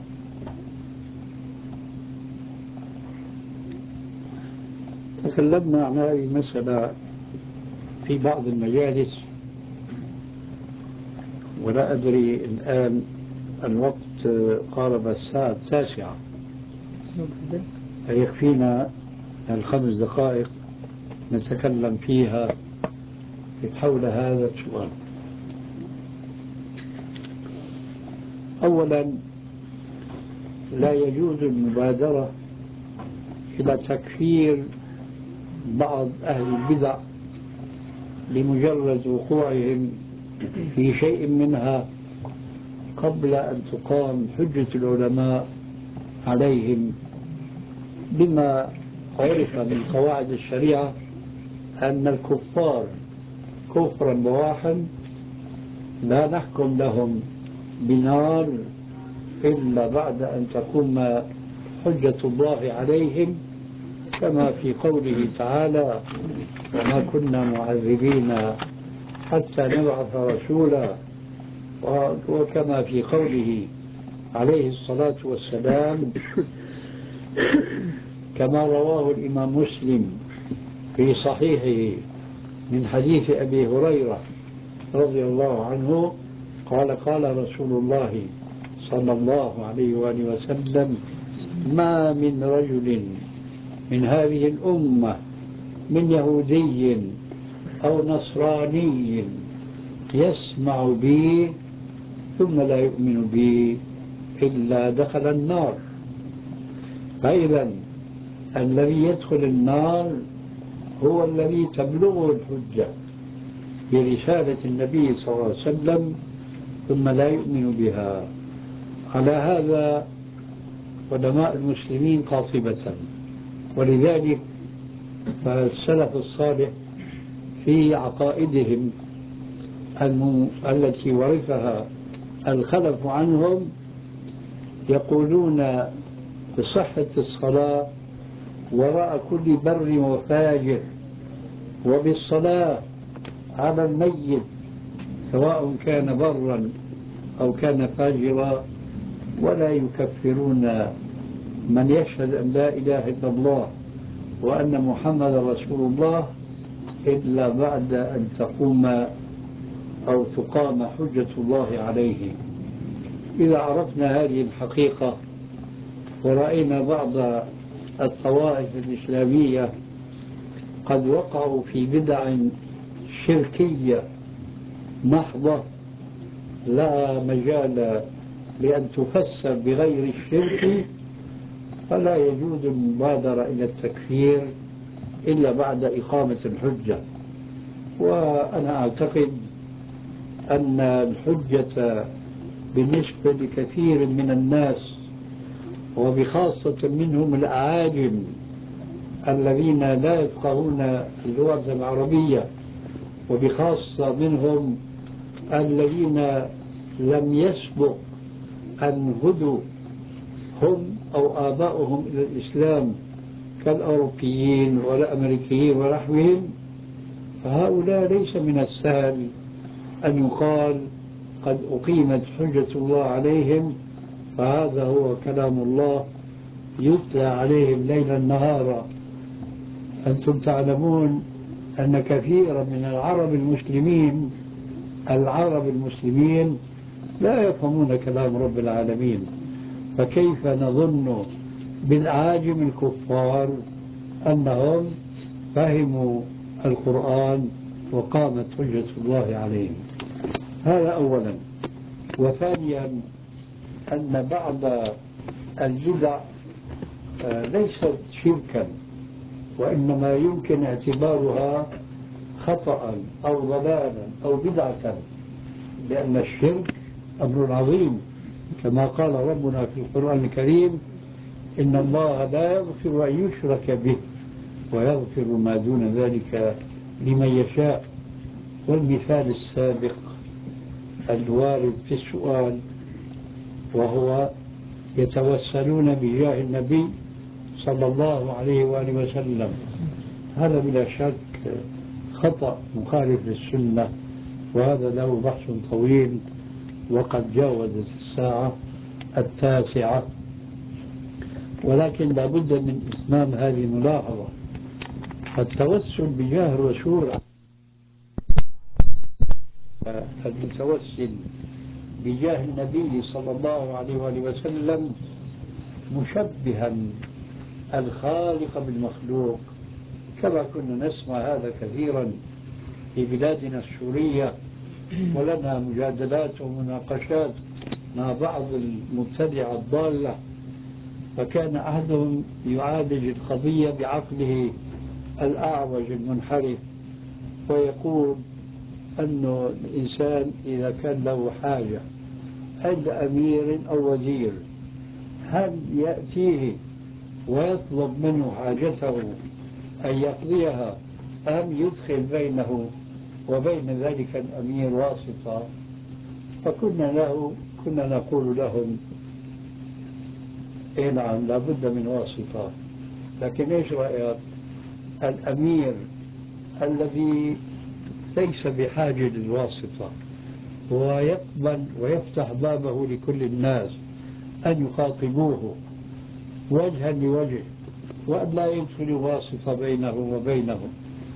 تكلمنا عن هذه المسألة في بعض المجالس، ولا أدري الآن الوقت قارب الساعة التاسعة، فيكفينا الخمس دقائق نتكلم فيها حول هذا السؤال. أولا، لا يجوز المبادرة إلى تكفير بعض أهل البدع لمجرد وقوعهم في شيء منها قبل أن تقام حجة العلماء عليهم، بما عرف من قواعد الشريعة أن الكفار كفرا بواحا لا نحكم لهم بنار إلا بعد أن تقوم حجة الله عليهم، كما في قوله تعالى: وما كنا معذبين حتى نبعث رسولا، وكما في قوله عليه الصلاة والسلام كما رواه الإمام مسلم في صحيحه من حديث أبي هريرة رضي الله عنه قال: قال رسول الله صلى الله عليه وآله وسلم: ما من رجل من هذه الأمة من يهودي أو نصراني يسمع بي ثم لا يؤمن بي إلا دخل النار. فإذا الذي يدخل النار هو الذي تبلغه الحجة برسالة النبي صلى الله عليه وسلم ثم لا يؤمن بها. على هذا علماء المسلمين قاطبة، ولذلك فالسلف الصالح في عقائدهم الم... التي ورثها الخلف عنهم يقولون بصحة الصلاة وراء كل بر وفاجر، وبالصلاة على الميت سواء كان برا أو كان فاجرا، ولا يكفرون من يشهد أن لا إله إلا الله وأن محمد رسول الله إلا بعد أن تقوم أو تقام حجة الله عليه. إذا عرفنا هذه الحقيقة ورأينا بعض الطوائف الإسلامية قد وقعوا في بدع شركية محضة لا مجال لأن تفسر بغير الشرك، فلا يجوز المبادرة إلى التكفير إلا بعد إقامة الحجة. وأنا أعتقد أن الحجة بالنسبة لكثير من الناس وبخاصة منهم الأعاجم الذين لا يفقهون اللغة العربية، وبخاصة منهم الذين لم يسبق أن هدوا هم أو آباؤهم إلى الإسلام كالأوروبيين والأمريكيين ونحوهم، فهؤلاء ليس من السهل أن يقال قد أقيمت حجة الله عليهم، فهذا هو كلام الله يتلى عليهم ليلا نهارا. أنتم تعلمون أن كثيرا من العرب المسلمين العرب المسلمين لا يفهمون كلام رب العالمين، فكيف نظن بالعاجم الكفار أنهم فهموا القرآن وقامت حجة الله عليهم؟ هذا أولا. وثانيا أن بعض البدع ليست شركا، وإنما يمكن اعتبارها خطأ أو ضلالا أو بدعة، لأن الشرك أمر عظيم، كما قال ربنا في القرآن الكريم: إن الله لا يغفر أن يشرك به ويغفر ما دون ذلك لمن يشاء. والمثال السابق الوارد في السؤال وهو يتوسلون بجاه النبي صلى الله عليه وآله وسلم، هذا بلا شك خطأ مخالف للسنة، وهذا له بحث طويل وقد جاوزت الساعة التاسعة. ولكن لا بد من إتمام هذه الملاحظة: التوسل بجاه الرسول، المتوسل بجاه النبي صلى الله عليه وآله وسلم مشبها الخالق بالمخلوق، كما كنا نسمع هذا كثيرا في بلادنا السورية، ولنا مجادلات ومناقشات مع بعض المبتدعة الضالة، فكان أحدهم يعالج القضية بعقله الأعوج المنحرف، ويقول أنه الإنسان إذا كان له حاجة عند أمير أو وزير، هل يأتيه ويطلب منه حاجته أن يقضيها، أم يدخل بينه وبين ذلك الأمير واسطة؟ فكنا له كنا نقول لهم إيه نعم لابد من واسطة، لكن إيش رأيك الأمير الذي ليس بحاجة للواسطة ويقبل ويفتح بابه لكل الناس أن يخاطبوه وجها لوجه وأن لا يدخلوا واسطة بينه وبينهم،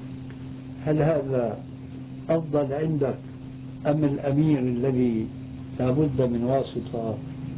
هل هذا أفضل عندك أم الأمير الذي لا بد من واسطة؟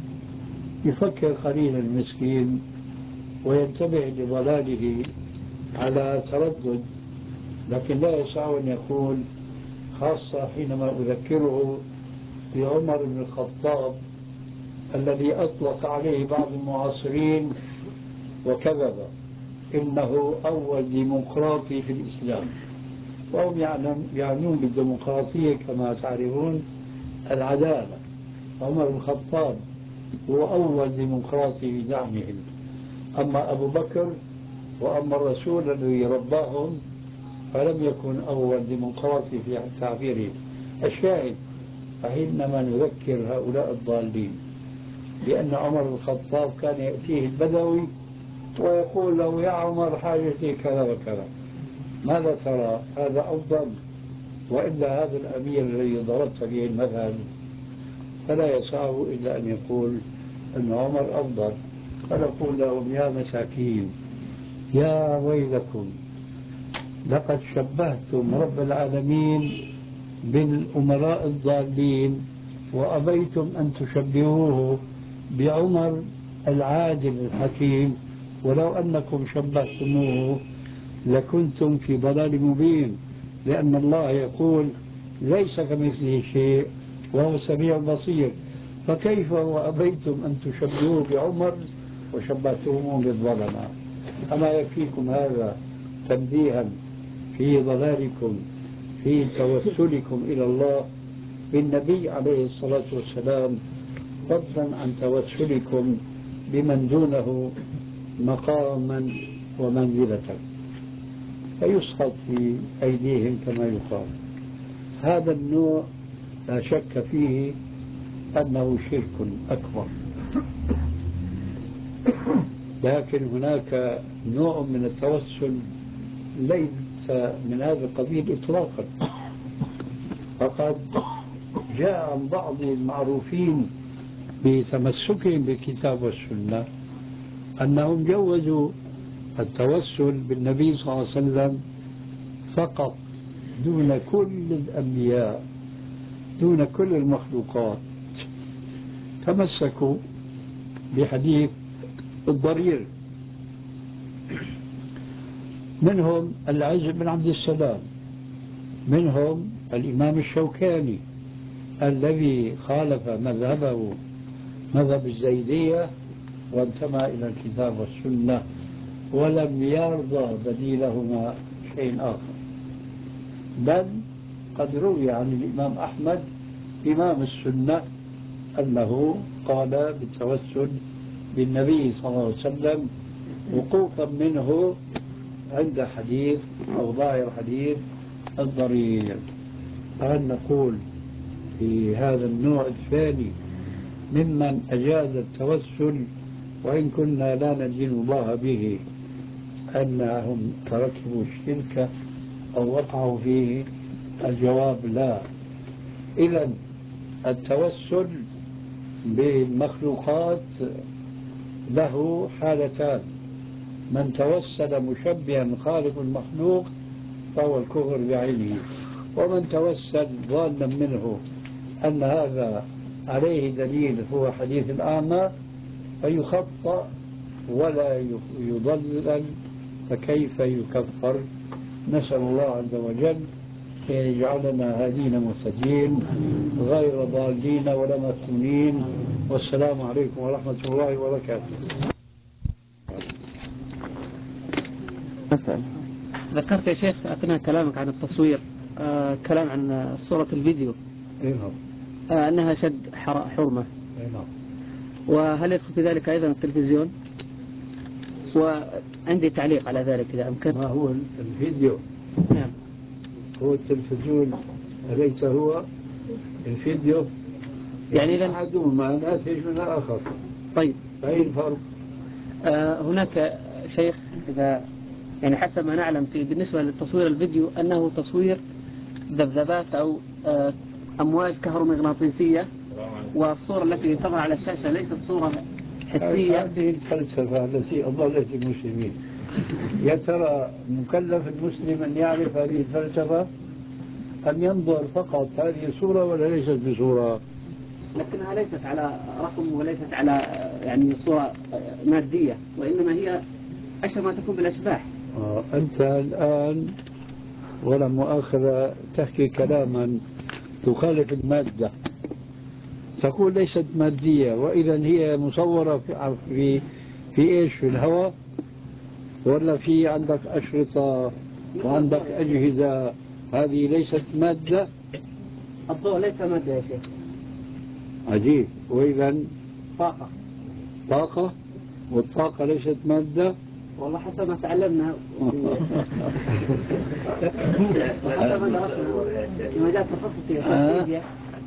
يفكر قليلا المسكين وينتبه لضلاله على تردد، لكن لا يسع أن يقول، خاصة حينما أذكره بعمر بن الخطاب الذي أطلق عليه بعض المعاصرين وكذب إنه أول ديمقراطي في الإسلام، وهم يعنون بالديمقراطية كما تعرفون العدالة. عمر بن الخطاب هو أول ديمقراطي بدعمهم، أما أبو بكر وأما الرسول الذي رباهم فلم يكن أول ديمقراطي في تعبيره. الشاهد فإنما نذكر هؤلاء الضالين لأن عمر بن الخطاب كان يأتيه البدوي ويقول له يا عمر حاجتي كذا وكذا، ماذا ترى؟ هذا أفضل؟ وإلا هذا الأمير الذي ضربت به المثل فلا يسعه إلا أن يقول أن عمر أفضل. فنقول لهم يا مساكين يا ويلكم، لقد شبهتم رب العالمين بالأمراء الضالين وأبيتم أن تشبهوه بعمر العادل الحكيم، ولو أنكم شبهتموه لكنتم في ضلال مبين، لأن الله يقول ليس كمثله شيء وهو السميع البصير، فكيف وأبيتم أن تشبهوه بعمر وشبهتموه بالظلمة؟ أما يكفيكم هذا تنبيها في ضلالكم في توسلكم إلى الله بالنبي عليه الصلاة والسلام، فضلا عن توسلكم بمن دونه مقاما ومنزلة، فيسقط في أيديهم كما يقال. هذا النوع لا شك فيه أنه شرك أكبر، لكن هناك نوع من التوسل ليس من هذا القبيل إطلاقا. فقد جاء عن بعض المعروفين بتمسكهم بالكتاب والسنة أنهم جوزوا التوسل بالنبي صلى الله عليه وسلم فقط دون كل الأنبياء دون كل المخلوقات. تمسكوا بحديث الضرير، منهم العز بن عبد السلام، منهم الإمام الشوكاني الذي خالف مذهبه مذهب الزيدية وانتمى إلى الكتاب والسنة ولم يرضى بديلهما شيء آخر. بل قد روي عن الإمام أحمد إمام السنة أنه قال بالتوسل بالنبي صلى الله عليه وسلم وقوفا منه عند حديث أو ظاهر حديث الضرير. فهل نقول في هذا النوع الثاني ممن أجاز التوسل وإن كنا لا ندين الله به أنهم تركوا الشرك أو وقعوا فيه؟ الجواب لا. إذن التوسل بالمخلوقات له حالتان: من توسل مشبها خالق المخلوق فهو الكفر بعينه، ومن توسل ظانا منه أن هذا عليه دليل هو حديث الأعمى فيخطأ ولا يضلل، فكيف يكفر؟ نسأل الله عز وجل يجعلنا هادين مهتدين غير ضالين ولا مفتونين. والسلام عليكم ورحمة الله وبركاته. مثلا ذكرت يا شيخ أثناء كلامك عن التصوير آه كلام عن صورة الفيديو آه أنها شد حرمة، وهل يدخل في ذلك أيضا التلفزيون؟ وعندي تعليق على ذلك إذا أمكن. ما هو الفيديو؟ نعم. هو التلفزيون أليس هو الفيديو؟ يعني إذا أحدهما ناتج من الآخر. طيب أي الفرق؟ آه هناك شيخ إذا يعني حسب ما نعلم في بالنسبة للتصوير الفيديو أنه تصوير ذبذبات أو آه أمواج كهرومغناطيسية، والصورة التي تظهر على الشاشة ليست صورة حسية. هذه الفلسفة التي أضلت المسلمين. يا ترى مكلف المسلم أن يعرف هذه الفلسفة أم ينظر فقط هذه صورة ولا ليست بصورة؟ لكنها ليست على رقم وليست على يعني صورة مادية، وإنما هي أشبه ما تكون بالأشباح. آه أنت الآن ولا مؤاخذة تحكي كلاما تخالف المادة، تقول ليست مادية، وإذا هي مصورة في في, في إيش؟ في الهواء ولا في عندك أشرطة وعندك أجهزة؟ هذه ليست مادة. الضوء ليس مادة يا شيخ. عجيب. وإذا طاقة. طاقة، والطاقة ليست مادة. والله حسب ما تعلمنا وحسب ما درسنا في مجال تخصصي الفيزياء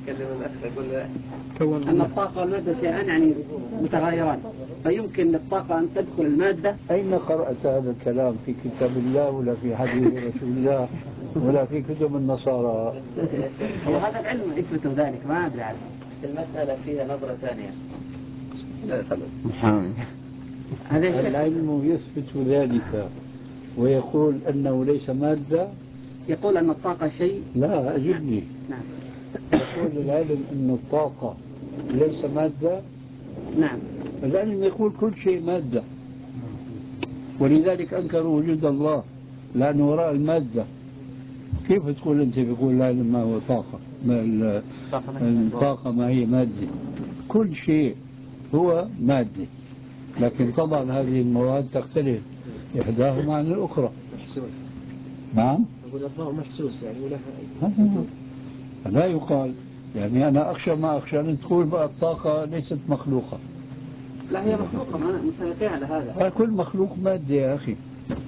أن الطاقة والمادة شيئان يعني متغايران، فيمكن للطاقة أن تدخل المادة. أين قرأت هذا الكلام؟ في كتاب الله ولا في حديث رسول الله ولا في كتب النصارى؟ وهذا العلم يثبت ذلك، ما أدري عنه. المسألة فيها نظرة ثانية. هذا العلم يثبت ذلك ويقول أنه ليس مادة. يقول أن الطاقة شيء. لا أجبني. نعم. يقول العلم أن الطاقة ليس مادة. نعم. العلم يقول كل شيء مادة، ولذلك أنكروا وجود الله لأنه وراء المادة. كيف تقول أنت بيقول العلم ما هو طاقة؟ ما الطاقة ما هي مادة؟ كل شيء هو مادة، لكن طبعا هذه المواد تختلف إحداهما عن الأخرى. محسوس. نعم. يقول الضوء محسوس يعني ولا لا يقال يعني أنا أخشى ما أخشى أن تقول بقى الطاقة ليست مخلوقة. لا هي مخلوقة، ما متفقين على هذا. كل مخلوق مادة يا أخي.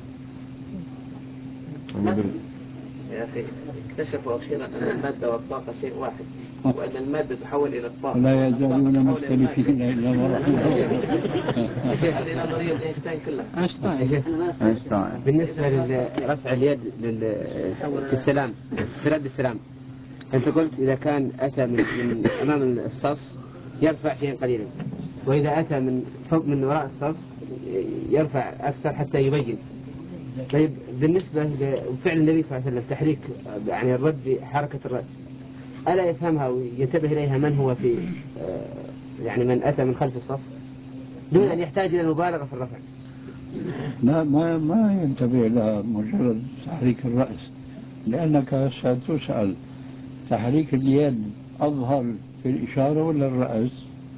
يا أخي اكتشفوا أخيرا أن المادة والطاقة شيء واحد، وأن المادة تحول إلى الطاقة. لا يزالون مختلفين إلا ما رحم الله. هذه نظرية أينشتاين كلها. أينشتاين. بالنسبة لرفع اليد في السلام، في رد السلام، أنت قلت إذا كان أتى من, من أمام الصف يرفع شيئا قليلا، وإذا أتى من فوق من وراء الصف يرفع أكثر حتى يبين. طيب بالنسبة لفعل النبي صلى الله عليه وسلم تحريك يعني الرد بحركة الرأس، ألا يفهمها وينتبه إليها من هو في يعني من أتى من خلف الصف دون أن يحتاج إلى المبالغة في الرفع؟ لا ما ما ينتبه لها مجرد تحريك الرأس، لأنك ستسأل تحريك اليد أظهر في الإشارة ولا الرأس؟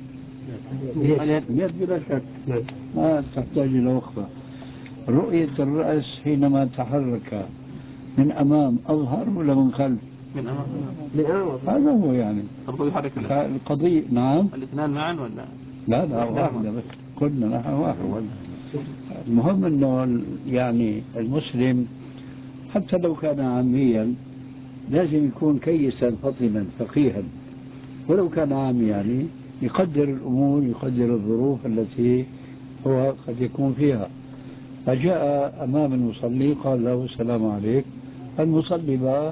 اليد بلا شك ما تحتاج إلى وقفة. رؤية الرأس حينما تحرك من أمام أظهر ولا من خلف؟ من أمام. من أمام. هذا هو يعني يحرك القضية. نعم. الاثنان معا ولا؟ لا لا واحدة بس، كلنا نحن واحد. المهم أنه يعني المسلم حتى لو كان عاميا لازم يكون كيسا فطنا فقيها، ولو كان عام يعني يقدر الأمور، يقدر الظروف التي هو قد يكون فيها. فجاء أمام المصلي قال له السلام عليك. المصلي بقى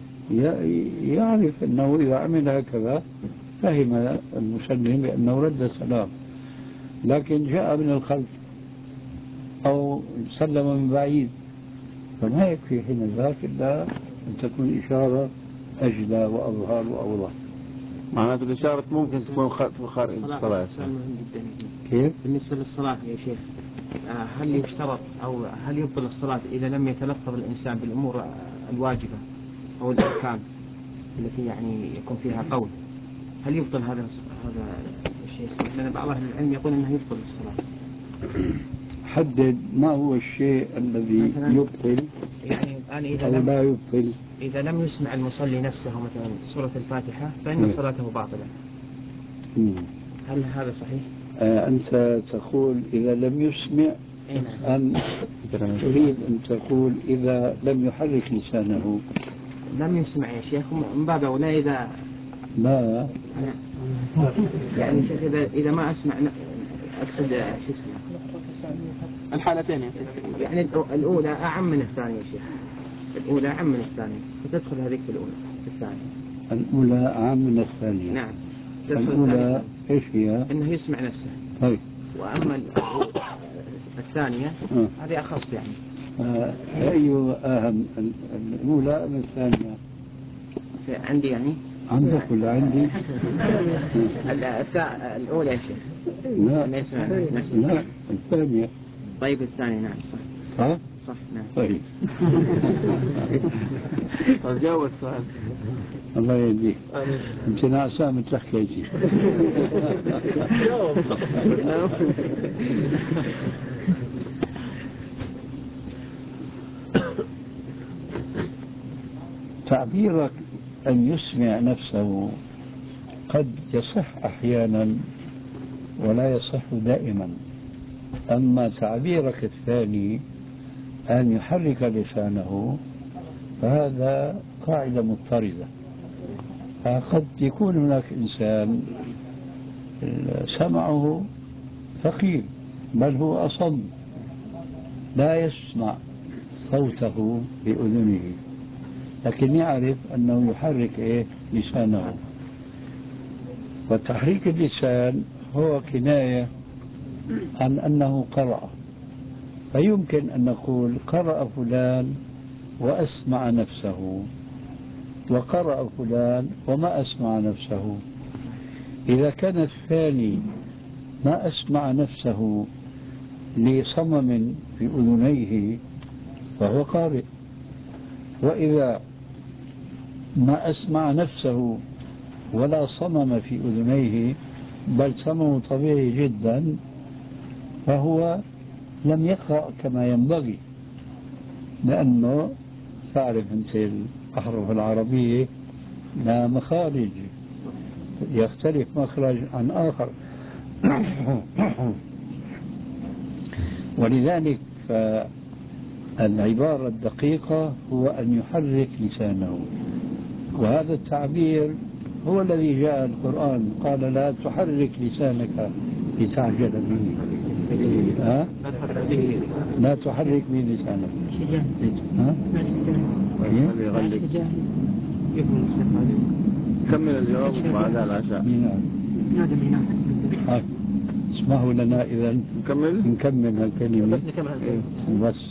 يعرف أنه إذا عمل هكذا فهم المسلم بأنه رد السلام، لكن جاء من الخلف أو سلم من بعيد فما يكفي حين ذاك إلا أن تكون إشارة أجلى وأظهر وأوضح. معناته الإشارة ممكن تكون في خارج الصلاة. كيف؟ بالنسبة للصلاة يا شيخ، هل يشترط أو هل يبطل الصلاة إذا لم يتلفظ الإنسان بالأمور الواجبة أو الأركان التي يعني يكون فيها قول، هل يبطل هذا هذا الشيء؟ لأن بعض أهل العلم يقول أنه يبطل الصلاة. حدد ما هو الشيء الذي يبطل يعني الآن إذا أو لم لا يبطل. إذا لم يسمع المصلي نفسه مثلا سورة الفاتحة فإن صلاته باطلة. مم. هل هذا صحيح؟ آه أنت تقول إذا لم يسمع أم تريد أن تقول إذا لم يحرك لسانه؟ لم يسمع يا شيخ، من باب أولى إذا لا يعني شيخ إذا إذا ما أسمع أقصد شو اسمه الحالتين يعني الأولى أعم من الثانية يا شيخ، الأولى أعم من الثانية فتدخل هذيك في الأولى في الثانية. الأولى أعم من الثانية. نعم. الأولى إيش هي؟ إنه يسمع نفسه. طيب. وأما الثانية آه. هذه أخص يعني. آه. أي أهم الأولى أم الثانية؟ عندي يعني. عندك ولا عندي؟ الأولى يا شيخ. لا أن يسمع نفسه. لا الثانية. طيب الثانية نعم صح. صح؟ صح نعم. طيب. طيب جاوب السؤال. الله يهديك. أنت ناقصة مثل حكايتي. جاوب. تعبيرك أن يسمع نفسه قد يصح أحيانا ولا يصح دائما. أما تعبيرك الثاني أن يحرك لسانه فهذا قاعدة مضطردة. فقد يكون هناك إنسان سمعه ثقيل بل هو أصم لا يسمع صوته بأذنه، لكن يعرف أنه يحرك إيه لسانه. وتحريك اللسان هو كناية عن أنه قرأ، فيمكن أن نقول قرأ فلان وأسمع نفسه، وقرأ فلان وما أسمع نفسه. إذا كان الثاني ما أسمع نفسه لصمم في أذنيه فهو قارئ، وإذا ما أسمع نفسه ولا صمم في أذنيه بل صمم طبيعي جدا فهو لم يقرأ كما ينبغي، لأنه تعرف أنت الأحرف العربية لها مخارج يختلف مخرج عن آخر. ولذلك فالعبارة الدقيقة هو أن يحرك لسانه، وهذا التعبير هو الذي جاء القرآن قال لا تحرك لسانك لتعجل به. ها؟ لا تحرك به لسانك. ها؟ كمل الجواب وبعد العشاء. نعم. اسمحوا لنا إذا نكمل نكمل هالكلمة. بس نكمل هالكلمة. بس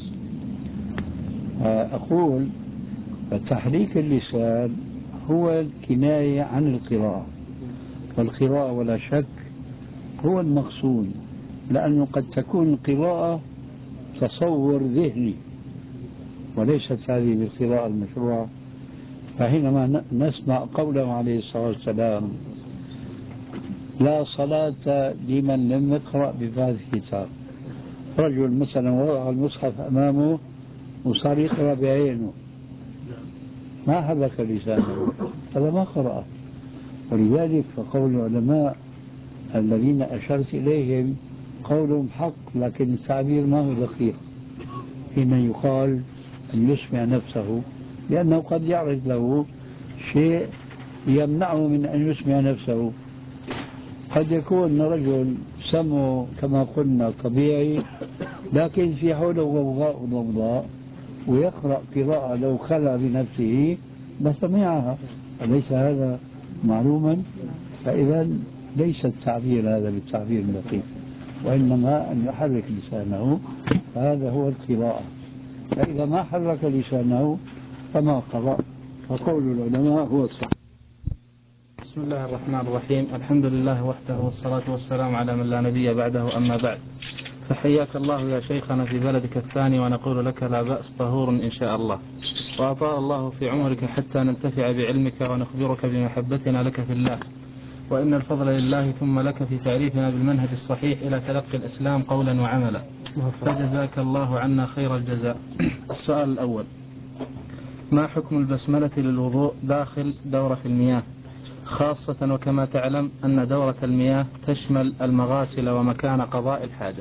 أقول تحريك اللسان هو الكناية عن القراءة، والقراءة ولا شك هو المقصود، لأنه قد تكون القراءة تصور ذهني وليست هذه بالقراءة المشروعة. فحينما نسمع قوله عليه الصلاة والسلام لا صلاة لمن لم يقرأ بهذا الكتاب، رجل مثلا وضع المصحف أمامه وصار يقرأ بعينه ما حرك لسانه هذا ما قرأ. ولذلك فقول العلماء الذين أشرت إليهم قولهم حق، لكن التعبير ما هو دقيق حين يقال أن يسمع نفسه، لأنه قد يعرض له شيء يمنعه من أن يسمع نفسه. قد يكون رجل سمعه كما قلنا طبيعي لكن في حوله غوغاء وضوضاء ويقرأ قراءة لو خلى بنفسه لسمعها، أليس هذا معلوما؟ فإذا ليس التعبير هذا بالتعبير الدقيق، وإنما أن يحرك لسانه، فهذا هو القراءة. فإذا ما حرك لسانه فما قرأ، فقول العلماء هو الصح. بسم الله الرحمن الرحيم، الحمد لله وحده والصلاة والسلام على من لا نبي بعده، أما بعد. فحياك الله يا شيخنا في بلدك الثاني، ونقول لك لا بأس، طهور إن شاء الله، وأطال الله في عمرك حتى ننتفع بعلمك ونخبرك بمحبتنا لك في الله، وإن الفضل لله ثم لك في تعريفنا بالمنهج الصحيح إلى تلقي الإسلام قولا وعملا، فجزاك الله عنا خير الجزاء. السؤال الأول: ما حكم البسملة للوضوء داخل دورة المياه، خاصة وكما تعلم أن دورة المياه تشمل المغاسل ومكان قضاء الحاجة؟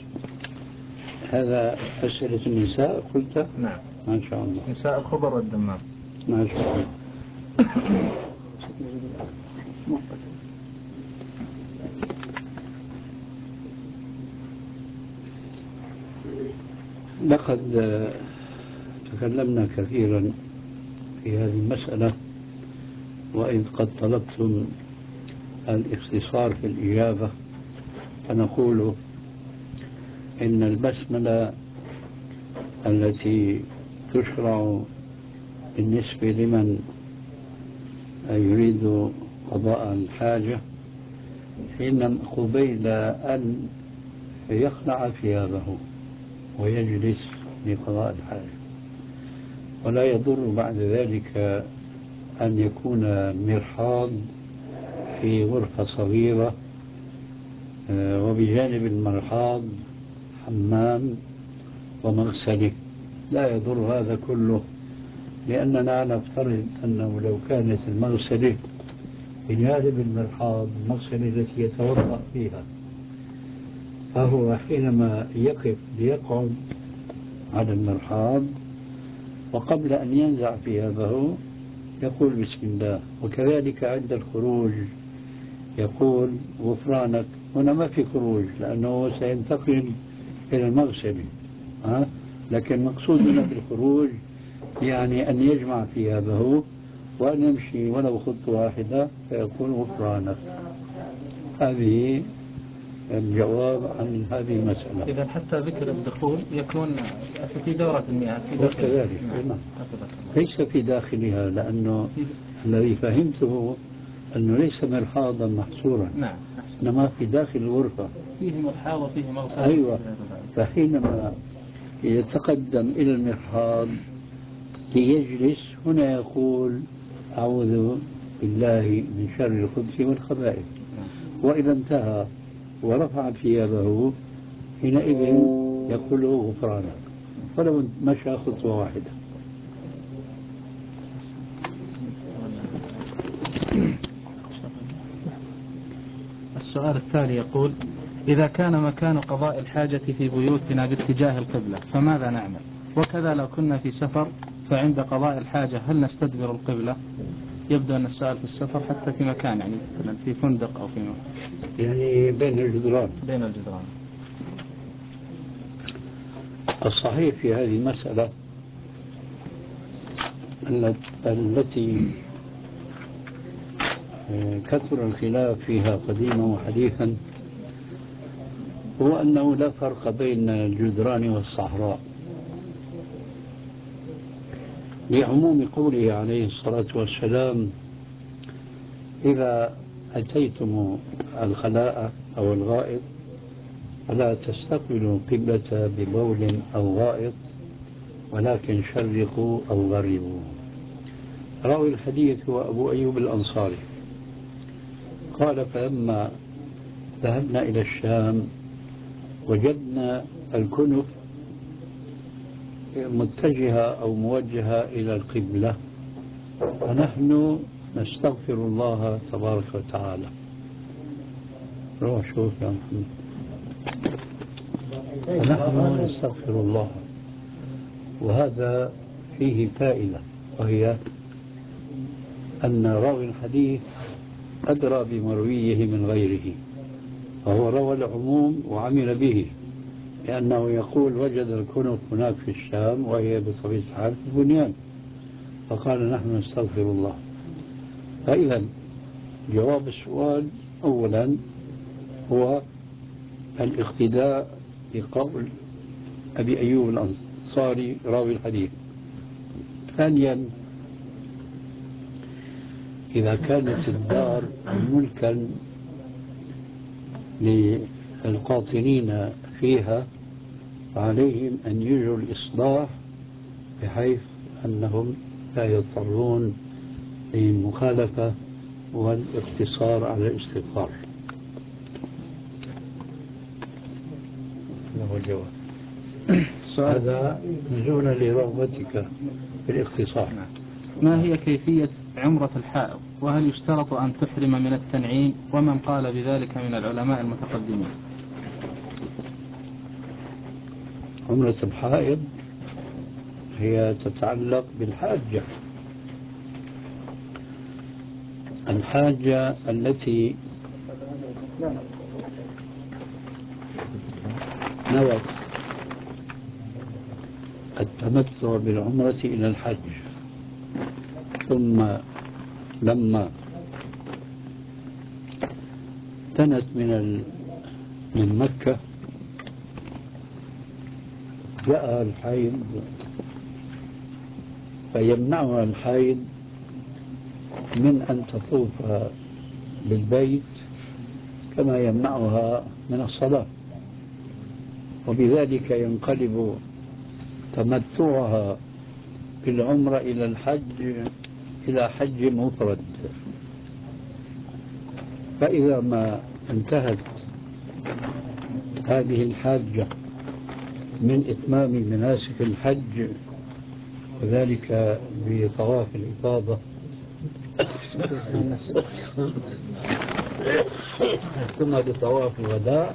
هذا أسئلة النساء قلت؟ نعم. ما شاء الله. نساء الخبر والدمام. ما شاء الله. لقد تكلمنا كثيرا في هذه المسألة، وإذ قد طلبتم الاختصار في الإجابة فنقول إن البسملة التي تشرع بالنسبة لمن يريد قضاء الحاجة حين قبيل أن يخلع ثيابه ويجلس لقضاء الحاجة، ولا يضر بعد ذلك أن يكون مرحاض في غرفة صغيرة وبجانب المرحاض حمام ومغسله، لا يضر هذا كله، لأننا نفترض أنه لو كانت المغسلة بجانب المرحاض، المغسلة التي يتوضأ فيها، فهو حينما يقف ليقعد على المرحاض وقبل أن ينزع ثيابه يقول بسم الله، وكذلك عند الخروج يقول غفرانك. هنا ما في خروج لأنه سينتقل إلى المغسلة، ها؟ لكن مقصودنا بالخروج يعني أن يجمع ثيابه وأن يمشي ولو خطوة واحدة فيقول غفرانك. هذه الجواب عن هذه المسألة. إذا حتى ذكر الدخول يكون في دورة المياه وكذلك نعم، ليس في داخلها، لأنه الذي فهمته أنه ليس مرحاضا محصورا، نعم، إنما في داخل الغرفة فيه مرحاض وفيه مغسل. أيوة، فحينما يتقدم إلى المرحاض ليجلس هنا يقول أعوذ بالله من شر الخبث والخبائث، وإذا انتهى ورفع ثيابه حينئذ يقول له غفرانك ولو مشى خطوة واحدة. السؤال التالي يقول: إذا كان مكان قضاء الحاجة في بيوتنا باتجاه القبلة فماذا نعمل؟ وكذا لو كنا في سفر فعند قضاء الحاجة هل نستدبر القبلة؟ يبدو أن السؤال في السفر حتى في مكان، يعني مثلا في فندق أو في مكان يعني بين الجدران. بين الجدران. الصحيح في هذه المسألة التي كثر الخلاف فيها قديما وحديثا هو أنه لا فرق بين الجدران والصحراء، لعموم قوله عليه الصلاة والسلام: إذا أتيتم الخلاء أو الغائط فلا تستقبلوا القبلة ببول أو غائط ولكن شرقوا أو غربوا. راوي الحديث هو أبو أيوب الأنصاري قال: فلما ذهبنا إلى الشام وجدنا الكنف متجهة أو موجهة إلى القبلة فنحن نستغفر الله تبارك وتعالى. روح شوف يا محمد. فنحن نستغفر الله، وهذا فيه فائدة، وهي أن راوي الحديث أدرى بمرويه من غيره، فهو روى العموم وعمل به، لأنه يقول وجد الكنف هناك في الشام وهي بطبيعة الحال في البنيان، فقال نحن نستغفر الله. فإذا جواب السؤال أولا هو الاقتداء بقول أبي أيوب الأنصاري راوي الحديث. ثانيا، إذا كانت الدار ملكا للقاطنين فيها عليهم أن يجروا الإصلاح بحيث أنهم لا يضطرون للمخالفة والاقتصار على الاستغفار. هذا هو الجواب. هذا نزولا لرغبتك في الاختصار. ما هي كيفية عمرة الحائض؟ وهل يشترط أن تحرم من التنعيم؟ ومن قال بذلك من العلماء المتقدمين؟ عمرة الحائض هي تتعلق بالحاجة، الحاجة التي نوت التمتع بالعمرة إلى الحج، ثم لما دنت من من مكة جاء الحيض فيمنعها الحيض من أن تطوف بالبيت كما يمنعها من الصلاة، وبذلك ينقلب تمتعها بالعمرة إلى الحج إلى حج مفرد. فإذا ما انتهت هذه الحاجة من إتمام مناسك الحج وذلك بطواف الإفاضة ثم بطواف الوداع،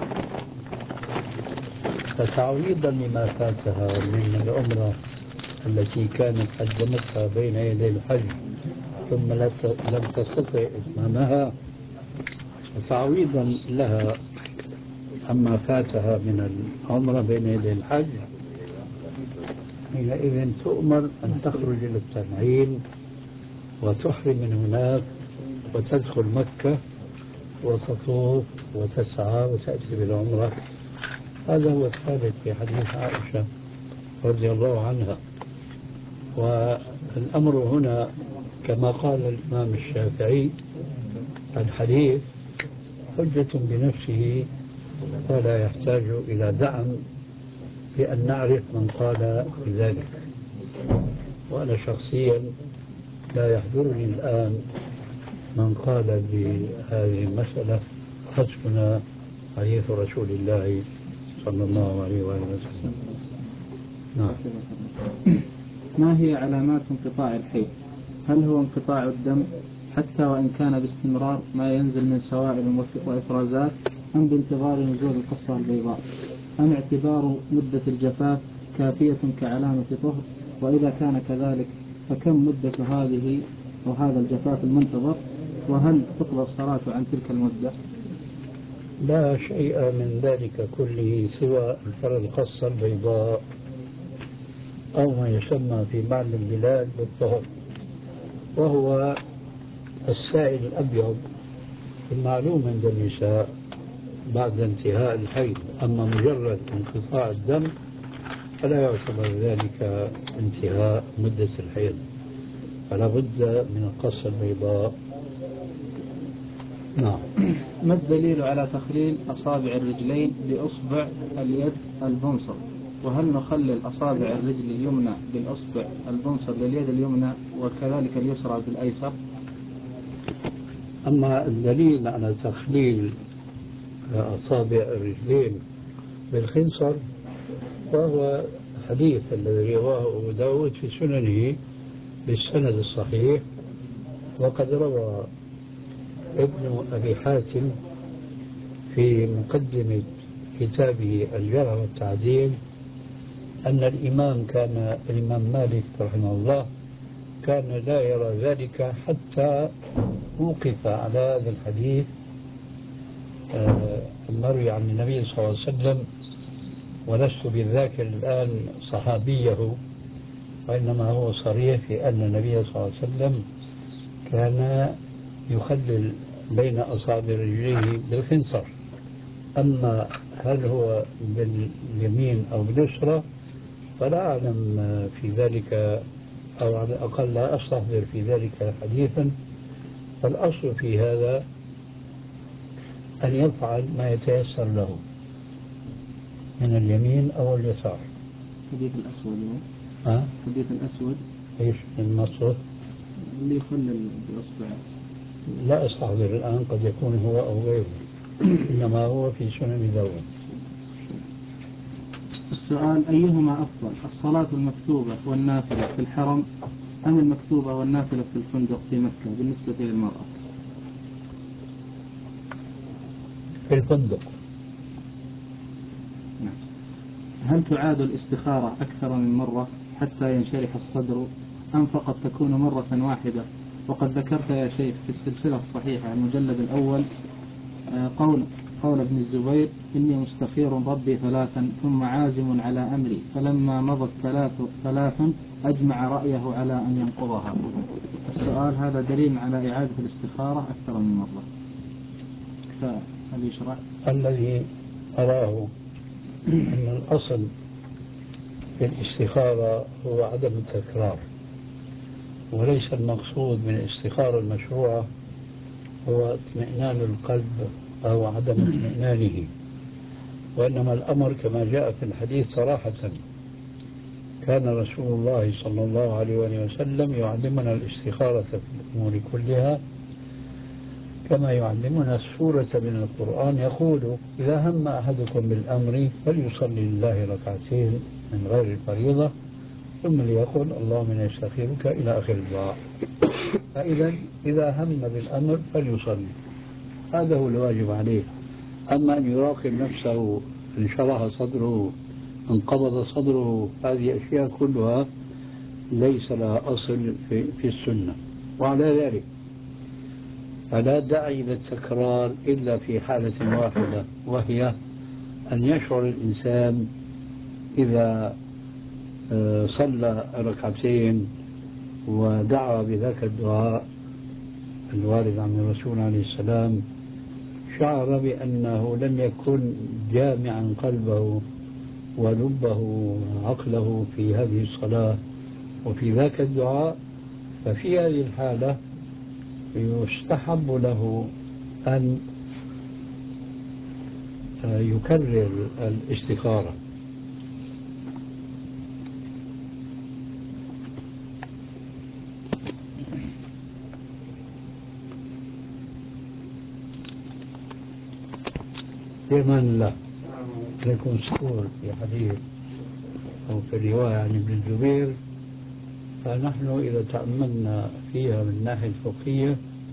فتعويضا لما فاتها من العمرة التي كانت قدمتها بين يدي الحج ثم لم تستطع إتمامها، وتعويضا لها عما فاتها من العمرة بين يدي الحج، حينئذ تؤمر أن تخرج إلى التنعيم وتحرم من هناك وتدخل مكة وتطوف وتسعى وتأتي بالعمرة. هذا هو الثابت في حديث عائشة رضي الله عنها. والأمر هنا كما قال الإمام الشافعي: الحديث حجة بنفسه ولا يحتاج إلى دعم بأن نعرف من قال بذلك. وأنا شخصيا لا يحضرني الآن من قال بهذه المسألة، حسبنا حديث رسول الله صلى الله عليه وآله وسلم. نعم. ما هي علامات انقطاع الحيض؟ هل هو انقطاع الدم حتى وإن كان باستمرار ما ينزل من سوائل وإفرازات، أم بانتظار نزول القصة البيضاء، أم اعتبار مدة الجفاف كافية كعلامة طهر؟ وإذا كان كذلك فكم مدة هذه وهذا الجفاف المنتظر؟ وهل تقضى الصلاة عن تلك المدة؟ لا شيء من ذلك كله سوى أن ترى القصة البيضاء أو ما يسمى في بعض البلاد بالطهر، وهو السائل الأبيض المعلوم عند النساء بعد انتهاء الحيض. أما مجرد انقطاع الدم فلا يعتبر ذلك انتهاء مدة الحيض، فلا بد من القصة البيضاء. نعم. ما الدليل على تخليل أصابع الرجلين بأصبع اليد البنصر؟ وهل نخلل أصابع الرجل اليمنى بالأصبع البنصر لليد اليمنى وكذلك اليسرى بالأيسر؟ أما الدليل على تخليل أصابع الرجلين بالخنصر وهو حديث الذي رواه أبو داود في سننه بالسند الصحيح، وقد روى ابن أبي حاتم في مقدمة كتابه الجرح والتعديل أن الإمام كان الإمام مالك رحمه الله كان لا يرى ذلك حتى وقف على هذا الحديث المروي عن النبي صلى الله عليه وسلم، ولست بالذاكر الآن صحابيه، وإنما هو صريح في أن النبي صلى الله عليه وسلم كان يخلل بين أصابع رجليه بالخنصر. أما هل هو باليمين أو باليسرى فلا أعلم في ذلك، أو على الأقل لا أستحضر في ذلك حديثا. فالأصل في هذا أن يفعل ما يتيسر له، من اليمين أو اليسار. حديث الأسود ها؟ حديث الأسود إيش النص؟ اللي يخلل بإصبعه. لا أستحضر الآن، قد يكون هو أو غيره. إنما هو في سنن داود. السؤال: أيهما أفضل، الصلاة المكتوبة والنافلة في الحرم أم المكتوبة والنافلة في الفندق في مكة بالنسبة للمرأة؟ في الفندق. هل تعاد الاستخارة أكثر من مرة حتى ينشرح الصدر أم فقط تكون مرة واحدة؟ وقد ذكرت يا شيخ في السلسلة الصحيحة المجلد الأول قول قول ابن الزبير: إني مستخير ربي ثلاثا ثم عازم على أمري، فلما مضت ثلاث ثلاث أجمع رأيه على أن ينقضها. السؤال: هذا دليل على إعادة الاستخارة أكثر من مرة، فهل يشرع؟ الذي أراه أن الأصل في الاستخارة هو عدم التكرار، وليس المقصود من الاستخارة المشروعة هو اطمئنان القلب أو عدم اطمئنانه، وإنما الأمر كما جاء في الحديث صراحة: كان رسول الله صلى الله عليه وسلم يعلمنا الاستخارة في الأمور كلها كما يعلمنا السورة من القرآن، يقول: إذا هم أحدكم بالأمر فليصلي لله ركعتين من غير الفريضة ثم ليقول اللهم إني أستخيرك إلى آخر الدعاء. فإذا إذا هم بالأمر فليصلي، هذا هو الواجب عليه. أما أن يراقب نفسه انشرح صدره انقبض صدره، هذه أشياء كلها ليس لها أصل في, في السنة. وعلى ذلك فلا داعي للتكرار إلا في حالة واحدة، وهي أن يشعر الإنسان إذا صلى ركعتين ودعا بذاك الدعاء الوارد عن الرسول عليه السلام، شعر بأنه لم يكن جامعا قلبه ولبه وعقله في هذه الصلاة وفي ذاك الدعاء، ففي هذه الحالة يستحب له أن يكرر الاستخارة. بإذن الله يكون سكور في حديث أو في رواية عن ابن الزبير، فنحن إذا تأملنا فيها من الناحية الفقهية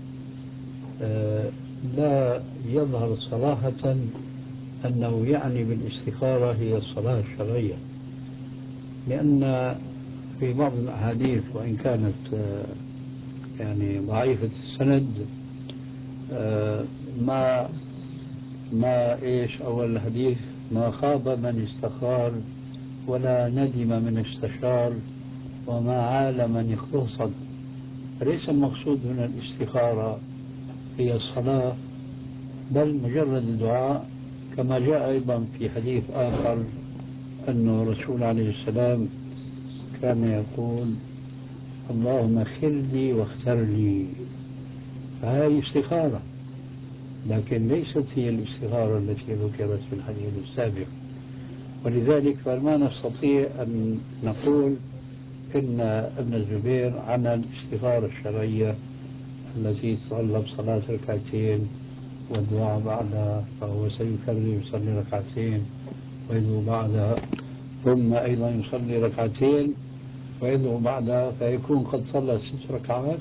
لا يظهر صراحة أنه يعني بالاستخارة هي الصلاة الشرعية، لأن في بعض الأحاديث وإن كانت يعني ضعيفة السند ما ما إيش أول الحديث: ما خاب من استخار ولا ندم من استشار وما عال من اختصد. ليس المقصود هنا الاستخارة هي الصلاة، بل مجرد الدعاء، كما جاء أيضا في حديث آخر أن الرسول عليه السلام كان يقول: اللهم خر لي واختر لي. فهذه استخارة، لكن ليست هي الاستخارة التي ذكرت في الحديث السابق. ولذلك فما نستطيع أن نقول إن ابن الزبير عمل الاستخارة الشرعية التي تتطلب صلاة ركعتين والدعاء بعدها، فهو سيكرر يصلي ركعتين ويدعو بعدها، ثم أيضا يصلي ركعتين ويدعو بعدها، فيكون قد صلى ست ركعات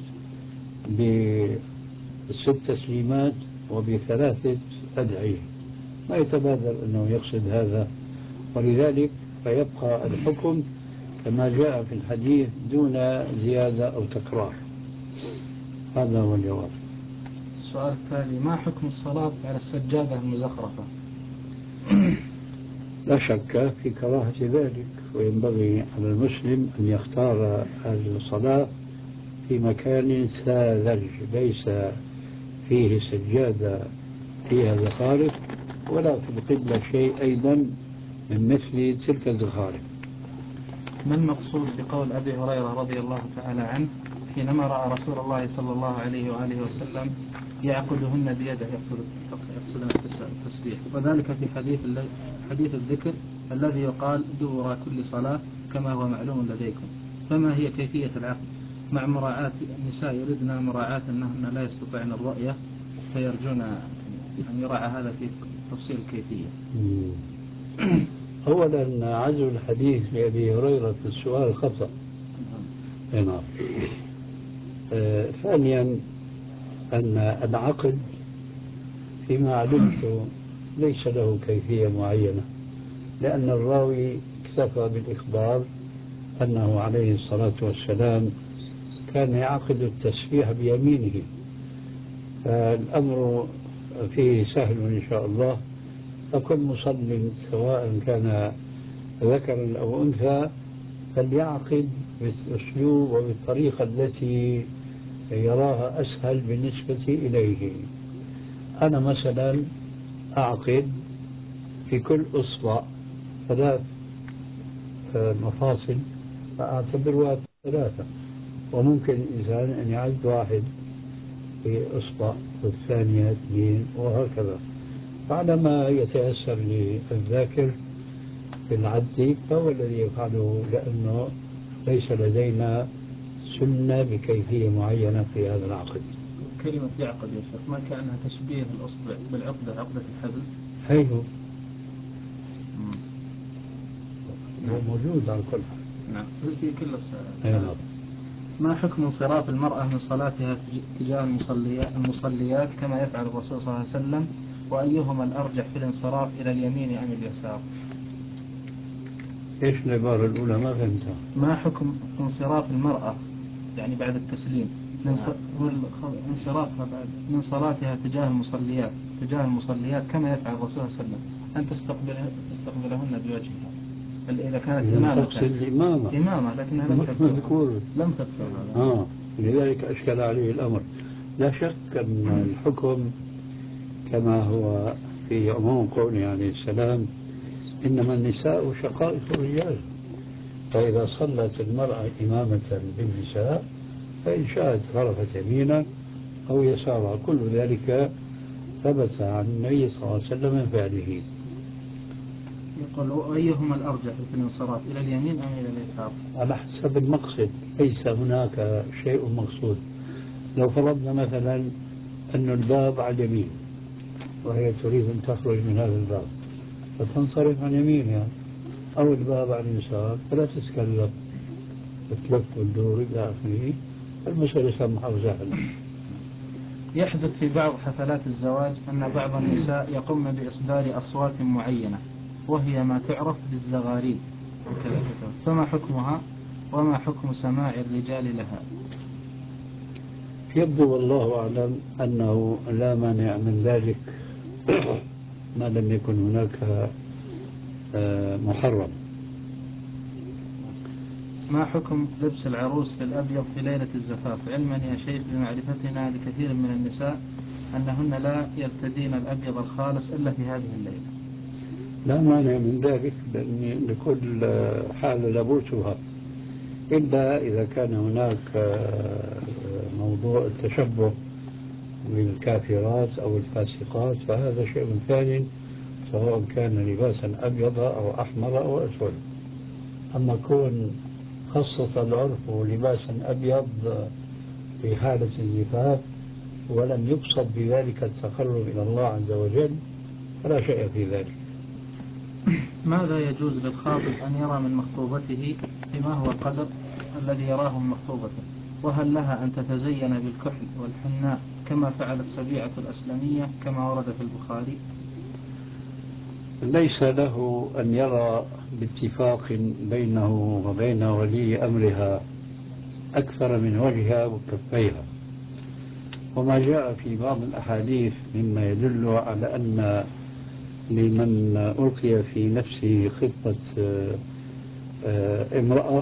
بست تسليمات وبثلاثة أدعية. ما يتبادر أنه يقصد هذا، ولذلك فيبقى الحكم كما جاء في الحديث دون زيادة أو تكرار. هذا هو الجواب. السؤال التالي: ما حكم الصلاة على السجادة المزخرفة؟ لا شك في كراهة ذلك، وينبغي على المسلم أن يختار هذه الصلاة في مكان ساذج ليس فيه سجادة فيها زخارف، ولا في القبلة شيء أيضا من مثل تلك الزخارف. ما المقصود بقول أبي هريرة رضي الله تعالى عنه حينما رأى رسول الله صلى الله عليه وآله وسلم يعقدهن بيده، يقصد يقصد التسبيح، وذلك في حديث حديث الذكر الذي يقال دبر كل صلاة كما هو معلوم لديكم، فما هي كيفية العقد مع مراعاة النساء يريدن مراعاة أنهن لا يستطيعن الرؤية فيرجون أن يراعى هذا في تفصيل الكيفية؟ أولا عزو الحديث لأبي هريرة في السؤال خطأ. نعم. آه ثانيا أن العقد فيما علمت ليس له كيفية معينة، لأن الراوي اكتفى بالإخبار أنه عليه الصلاة والسلام كان يعقد التسبيح بيمينه، فالأمر فيه سهل إن شاء الله. فكل مصل سواء كان ذكرا أو أنثى فليعقد بالأسلوب وبالطريقة التي يراها أسهل بالنسبة إليه. أنا مثلا أعقد في كل إصبع ثلاث مفاصل فأعتبرها ثلاثة، وممكن الإنسان أن يعد واحد في إصبع والثانية اثنين وهكذا، فعلى ما يتيسر للذاكر في العد فهو الذي يفعله، لأنه ليس لدينا سنة بكيفية معينة في هذا العقد. كلمة يعقد يا شيخ ما كأنها تشبيه الأصبع بالعقدة، عقدة الحبل؟ حلو، هو موجود على كل حال. نعم في كل الصلاة. نعم. ما حكم انصراف المرأة من صلاتها تجاه المصليات, المصليات كما يفعل الرسول صلى الله عليه وسلم، وأيهما الأرجح في الانصراف إلى اليمين أم اليسار؟ إيش العبارة الأولى ما فهمتها؟ ما حكم انصراف المرأة يعني بعد التسليم انصرافها بعد من صلاتها تجاه المصليات تجاه المصليات كما يفعل الرسول صلى الله عليه وسلم أن تستقبل تستقبلهن بوجهها، إذا كانت إمامة تقصد الإمامة إمامة لكنها لم تذكر لم تذكر هذا. آه لذلك أشكل عليه الأمر. لا شك أن الحكم كما هو في عموم قوله عليه السلام إنما النساء شقائق الرجال، فإذا صلت المرأة إمامة بالنساء فإن شاءت صرفت يمينا أو يسارا، كل ذلك ثبت عن النبي صلى الله عليه وسلم من فعله. يقول أيهما الأرجح في الانصراف إلى اليمين أم إلى اليسار؟ على حسب المقصد، ليس هناك شيء مقصود. لو فرضنا مثلا أن الباب على اليمين وهي تريد أن تخرج من هذا الباب فتنصرف عن يمينها، أو الباب على اليسار فلا تتكلم تلف وتدور إلى آخره، المسألة سمحة وسهلة. يحدث في بعض حفلات الزواج أن بعض النساء يقومن بإصدار أصوات معينة وهي ما تعرف بالزغاريد، فما حكمها وما حكم سماع الرجال لها؟ يبدو والله أعلم أنه لا مانع من ذلك ما لم يكن هناك محرم. ما حكم لبس العروس للأبيض في ليلة الزفاف، علما يا شيخ بمعرفتنا لكثير من النساء أنهن لا يرتدين الأبيض الخالص إلا في هذه الليلة؟ لا مانع من ذلك، لأن لكل حالة لبوسها، إلا إذا كان هناك موضوع التشبه بالكافرات أو الفاسقات فهذا شيء ثاني، سواء كان لباسا أبيض أو أحمر أو أسود. أما كون خصص العرف لباسا أبيض في حالة الزفاف ولم يقصد بذلك التقرب إلى الله عز وجل فلا شيء في ذلك. ماذا يجوز للخاطب أن يرى من مخطوبته بما هو القدر الذي يراه من مخطوبته؟ وهل لها أن تتزين بالكحل والحناء كما فعلت سبيعة الأسلمية كما ورد في البخاري؟ ليس له أن يرى باتفاق بينه وبين ولي أمرها أكثر من وجهها وكفيها، وما جاء في بعض الأحاديث مما يدل على أن لمن ألقي في نفسه خطة امرأة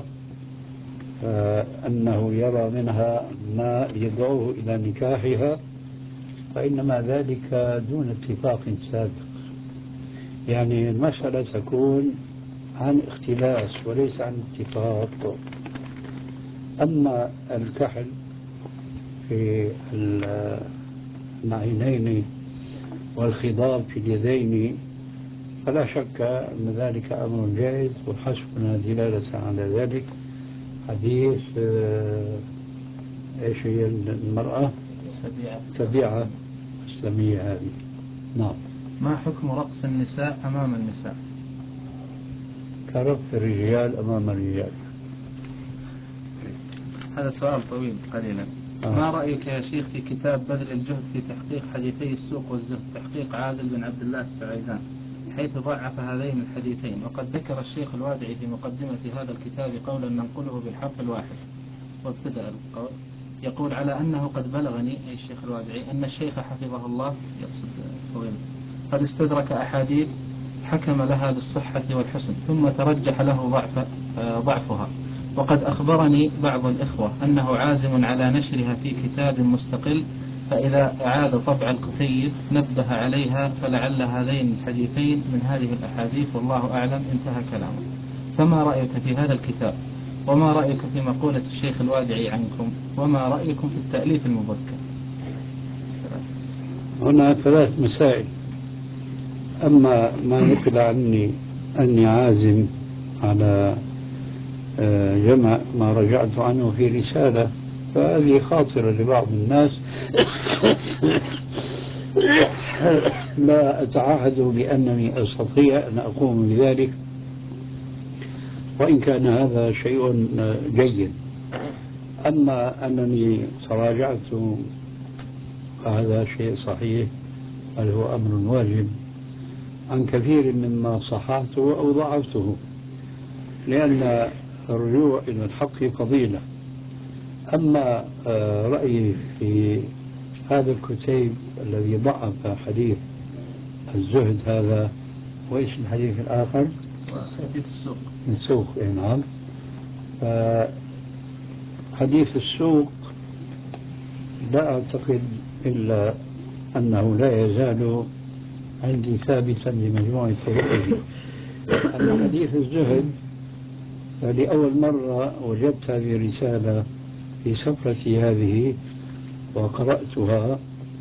أنه يرى منها ما يدعوه إلى نكاحها، فإنما ذلك دون اتفاق سابق، يعني المسألة تكون عن اختلاس وليس عن اتفاق. أما الكحل في العينين والخضاب في اليدين فلا شك أن ذلك أمر جائز، وحسبنا دلالة على ذلك حديث آه، إيش هي المرأة؟ سبيعة سبيعة إسلامية هذه. نعم. ما حكم رقص النساء أمام النساء؟ كرقص الرجال أمام الرجال. هذا سؤال طويل قليلا. آه. ما رأيك يا شيخ في كتاب بذل الجهد في تحقيق حديثي السوق والزهد، تحقيق عادل بن عبد الله السعيدان، حيث ضعف هذين الحديثين، وقد ذكر الشيخ الوادعي في مقدمة هذا الكتاب قولا ننقله بالحرف الواحد، وابتدأ القول يقول: على أنه قد بلغني، أي الشيخ الوادعي، أن الشيخ حفظه الله يقصد فضيلة قد استدرك أحاديث حكم لها بالصحة والحسن، ثم ترجح له ضعف ضعفها، وقد أخبرني بعض الإخوة أنه عازم على نشرها في كتاب مستقل، فإذا أعاد طبع الكتيب نبه عليها، فلعل هذين الحديثين من هذه الأحاديث، والله أعلم. انتهى كلامه. فما رأيك في هذا الكتاب؟ وما رأيك في مقولة الشيخ الوادعي عنكم؟ وما رأيكم في التأليف المبكر؟ هنا ثلاث مسائل. أما ما نقل عني أني عازم على جمع ما رجعت عنه في رسالة، فهذه خاطرة لبعض الناس لا أتعهد بأنني أستطيع أن أقوم بذلك، وإن كان هذا شيء جيد. أما أنني تراجعت فهذا شيء صحيح، بل هو أمر واجب، عن كثير مما صححته أو ضعفته، لأن الرجوع إلى الحق فضيلة. أما رأيي في هذا الكتيب الذي ضعف حديث الزهد هذا، وإيش الحديث الآخر؟ حديث السوق. السوق، نعم. حديث السوق لا أعتقد إلا أنه لا يزال عندي ثابتا لمجموعة طرقه. أما حديث الزهد فلأول مرة وجدت هذه رسالة في سفرتي هذه وقرأتها،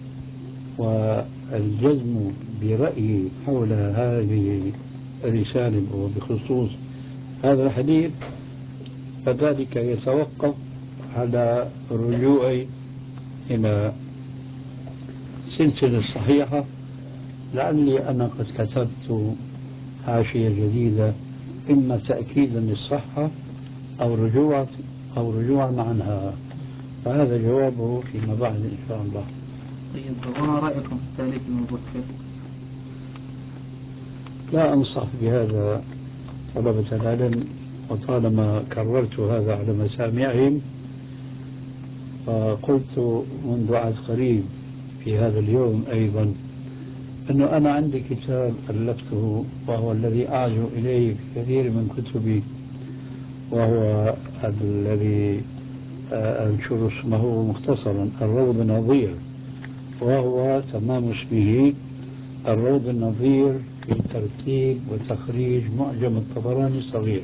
والجزم برأيي حول هذه الرسالة وبخصوص هذا الحديث فذلك يتوقف على الرجوع إلى سلسلة صحيحة. لعلي أنا قد كتبت حاشية جديدة، إما تأكيدا للصحة أو رجوع أو رجوعا عنها، فهذا جوابه فيما بعد إن شاء الله. طيب، وما رأيكم في التأليف المبكر؟ لا أنصح بهذا طلبة العلم، وطالما كررت هذا على مسامعهم فقلت منذ عهد قريب في هذا اليوم أيضا أنه أنا عندي كتاب ألفته وهو الذي أعزو إليه في كثير من كتبي، وهو الذي أنشر اسمه مختصرا الروض النظير، وهو تمام اسمه الروض النظير في ترتيب وتخريج معجم الطبراني الصغير.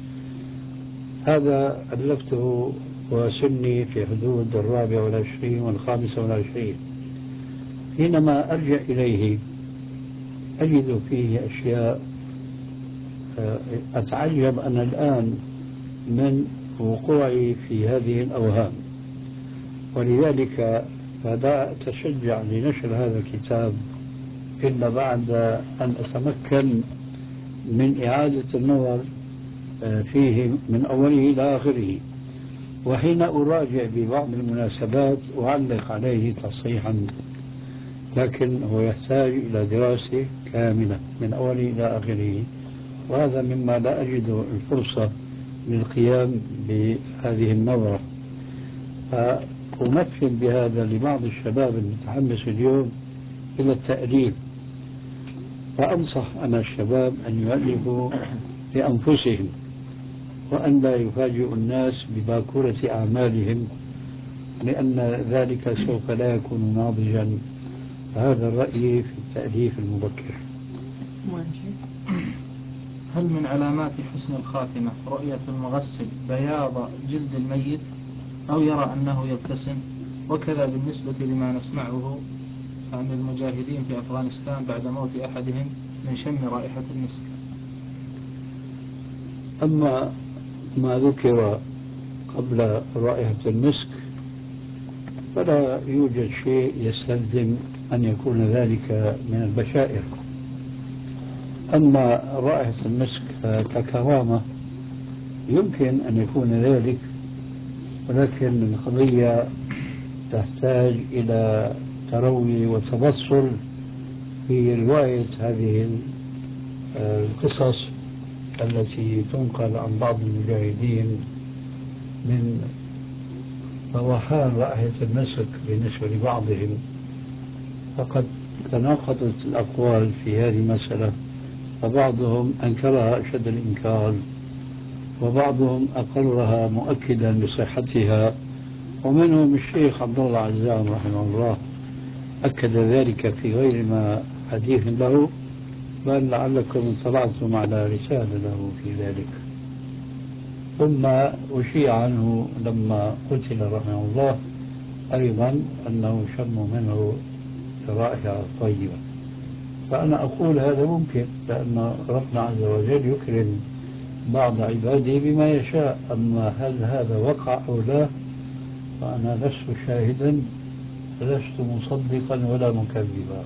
هذا ألفته وسني في حدود الرابع والعشرين والخامسة والعشرين. حينما أرجع إليه أجد فيه أشياء أتعجب أنا الآن من وقوعي في هذه الأوهام، ولذلك فلا أتشجع لنشر هذا الكتاب إلا بعد أن أتمكن من إعادة النظر فيه من أوله إلى آخره، وحين أراجع ببعض المناسبات أعلق عليه تصحيحا، لكن هو يحتاج إلى دراسة كاملة من أوله إلى آخره، وهذا مما لا أجد الفرصة للقيام بهذه النظرة. فأمثل بهذا لبعض الشباب المتحمس اليوم إلى التأليف، فأنصح أنا الشباب أن يؤلفوا لأنفسهم وأن لا يفاجئوا الناس بباكورة أعمالهم، لأن ذلك سوف لا يكون ناضجا. هذا الرأي في التأليف المبكر. هل من علامات حسن الخاتمة رؤية المغسل بياض جلد الميت أو يرى أنه يبتسم؟ وكذا بالنسبة لما نسمعه عن المجاهدين في أفغانستان بعد موت أحدهم من شم رائحة المسك. أما ما ذكر قبل رائحة المسك فلا يوجد شيء يستلزم أن يكون ذلك من البشائر. أما رائحة المسك ككرامة يمكن أن يكون ذلك، ولكن القضية تحتاج إلى تروي وتبصر في رواية هذه القصص التي تنقل عن بعض المجاهدين من روحان رائحة المسك بالنسبة لبعضهم، فقد تناقضت الأقوال في هذه المسألة، فبعضهم أنكرها أشد الإنكار، وبعضهم أقرها مؤكدا بصحتها، ومنهم الشيخ عبد الله عزام رحمه الله أكد ذلك في غير ما حديث له، بل لعلكم اطلعتم على رسالة له في ذلك. ثم أشيع عنه لما قتل رحمه الله أيضا أنه شم منه رائحة طيبة. فأنا أقول هذا ممكن، لأن ربنا عز وجل يكرم بعض عباده بما يشاء. أما هل هذا وقع أو لا فأنا لست شاهدا، لست مصدقا ولا مكذبا.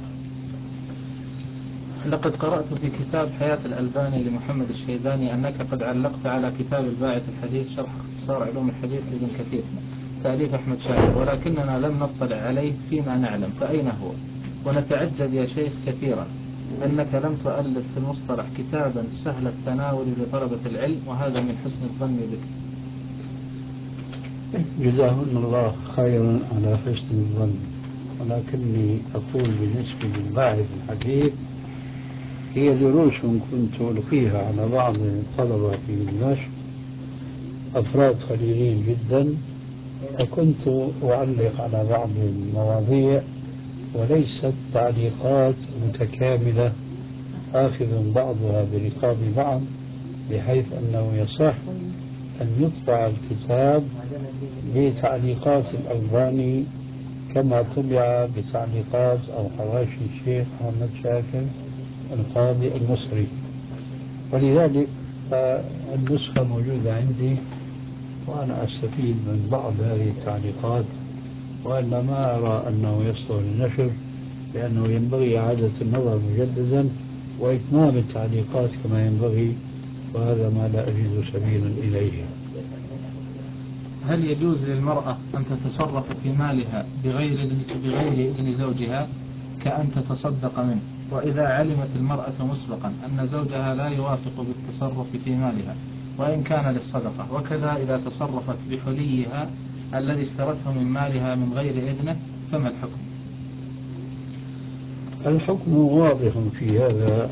لقد قرأت في كتاب حياة الألباني لمحمد الشيباني أنك قد علقت على كتاب الباعث الحديث شرح اختصار علوم الحديث لابن كثير تأليف أحمد شاكر، ولكننا لم نطلع عليه فيما نعلم، فأين هو؟ ونتعجب يا شيخ كثيرا أنك لم تؤلف في المصطلح كتابا سهل التناول لطلبة العلم، وهذا من حسن الظن بك. جزاهم الله خيرا على حسن الظن، ولكني أقول بالنسبة للباعث الحديث هي دروس كنت ألقيها على بعض الطلبة في دمشق، أفراد قليلين جدا، وكنت أعلق على بعض المواضيع وليست تعليقات متكاملة آخذ بعضها برقاب بعض، بحيث أنه يصح أن يطبع الكتاب بتعليقات الألباني كما طبع بتعليقات أو حواشي الشيخ محمد شاكر القاضي المصري. ولذلك فالنسخة موجودة عندي، وأنا أستفيد من بعض هذه التعليقات، وأنا ما أرى أنه يصلح للنشر، لأنه ينبغي إعادة النظر مجددا وإتمام التعليقات كما ينبغي، وهذا ما لا أجد سبيلا إليه. هل يجوز للمرأة أن تتصرف في مالها بغير بغير إذن زوجها كأن تتصدق منه، وإذا علمت المرأة مسبقا أن زوجها لا يوافق بالتصرف في مالها وإن كان للصدقة، وكذا إذا تصرفت بحليها الذي اشترته من مالها من غير إذنه، فما الحكم؟ الحكم واضح في هذا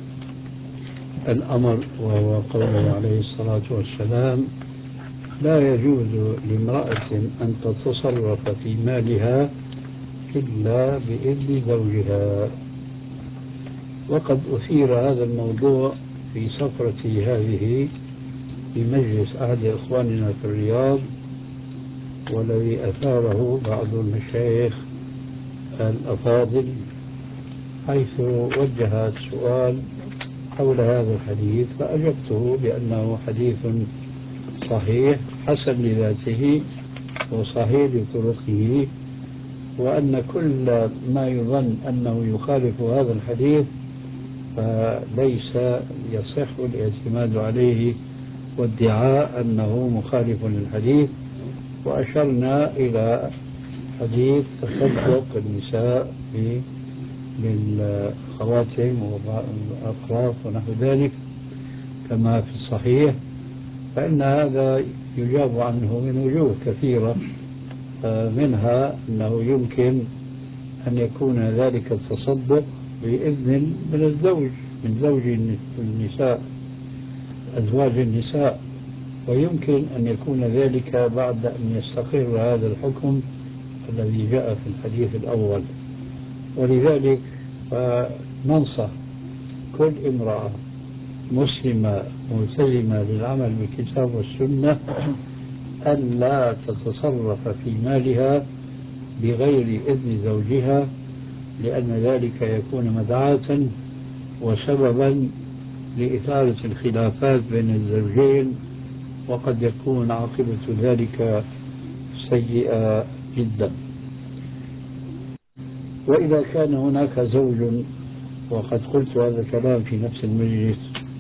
الأمر، وهو قوله عليه الصلاة والسلام: لا يجوز لامرأة أن تتصرف في مالها إلا بإذن زوجها. وقد أثير هذا الموضوع في سفرتي هذه في مجلس أحد إخواننا في الرياض، والذي أثاره بعض المشايخ الأفاضل، حيث وجه السؤال حول هذا الحديث، فأجبته بأنه حديث صحيح حسن لذاته وصحيح لطرقه، وأن كل ما يظن أنه يخالف هذا الحديث فليس يصح الاعتماد عليه وادعاء أنه مخالف للحديث. وأشرنا إلى حديث تصدق النساء بالخواتم والأقراط ونحو ذلك كما في الصحيح، فإن هذا يجاب عنه من وجوه كثيرة، منها أنه يمكن أن يكون ذلك التصدق بإذن من الزوج، من زوج النساء، أزواج النساء، ويمكن أن يكون ذلك بعد أن يستقر هذا الحكم الذي جاء في الحديث الأول. ولذلك فننصح كل امرأة مسلمة ملتزمة للعمل بالكتاب والسنة ألا تتصرف في مالها بغير إذن زوجها، لأن ذلك يكون مدعاة وسببا لإثارة الخلافات بين الزوجين، وقد يكون عاقبة ذلك سيئة جدا. وإذا كان هناك زوج، وقد قلت هذا الكلام في نفس المجلس،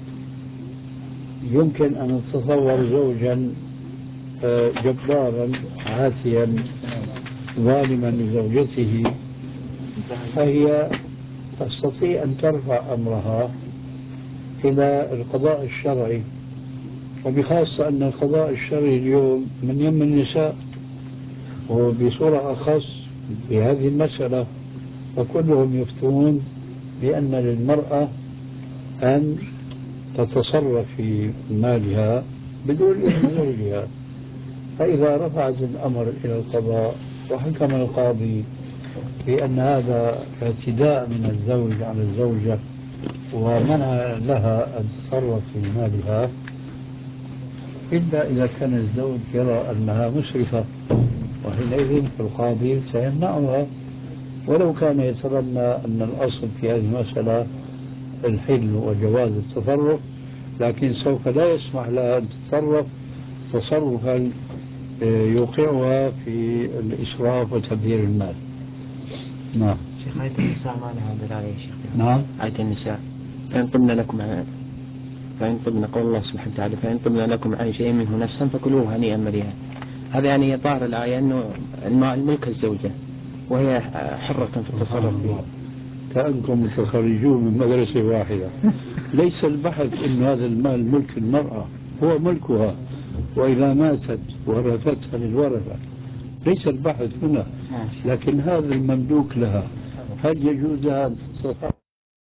يمكن أن نتصور زوجا جبارا عاتيا ظالما لزوجته، فهي تستطيع أن ترفع أمرها إلى القضاء الشرعي، وبخاصة أن القضاء الشرعي اليوم من يم النساء، وبصورة أخص بهذه المسألة، فكلهم يفتون بأن للمرأة أن تتصرف في مالها بدون إذن زوجها. فإذا رفعت الأمر إلى القضاء وحكم القاضي بأن هذا اعتداء من الزوج على الزوجة ومنع لها أن تتصرف في مالها، إلا إذا كان الزوج يرى أنها مسرفة، وحينئذ القاضي سيمنعها، ولو كان يتظن أن الأصل في هذه المسألة الحل وجواز التصرف، لكن سوف لا يسمح لها أن تتصرف تصرفا يوقعها في الإسراف وتبذير المال. نعم. شيخ، آية النساء ما لها دلالة يا شيخ. نعم. آية النساء فإن طبن لكم عن فإن طبن قول الله سبحانه وتعالى فإن طبن لكم عن شيء منه نفسا فكلوه هنيئا مريئا. هذا يعني ظاهر الآية أنه الملك الزوجة وهي حرة في التصرف فيه. كأنكم متخرجون من مدرسة واحدة. ليس البحث أن هذا المال ملك المرأة، هو ملكها، وإذا ماتت ورثتها للورثة، ليس البحث هنا، لكن هذا المملوك لها هل يجوز أن تتصرف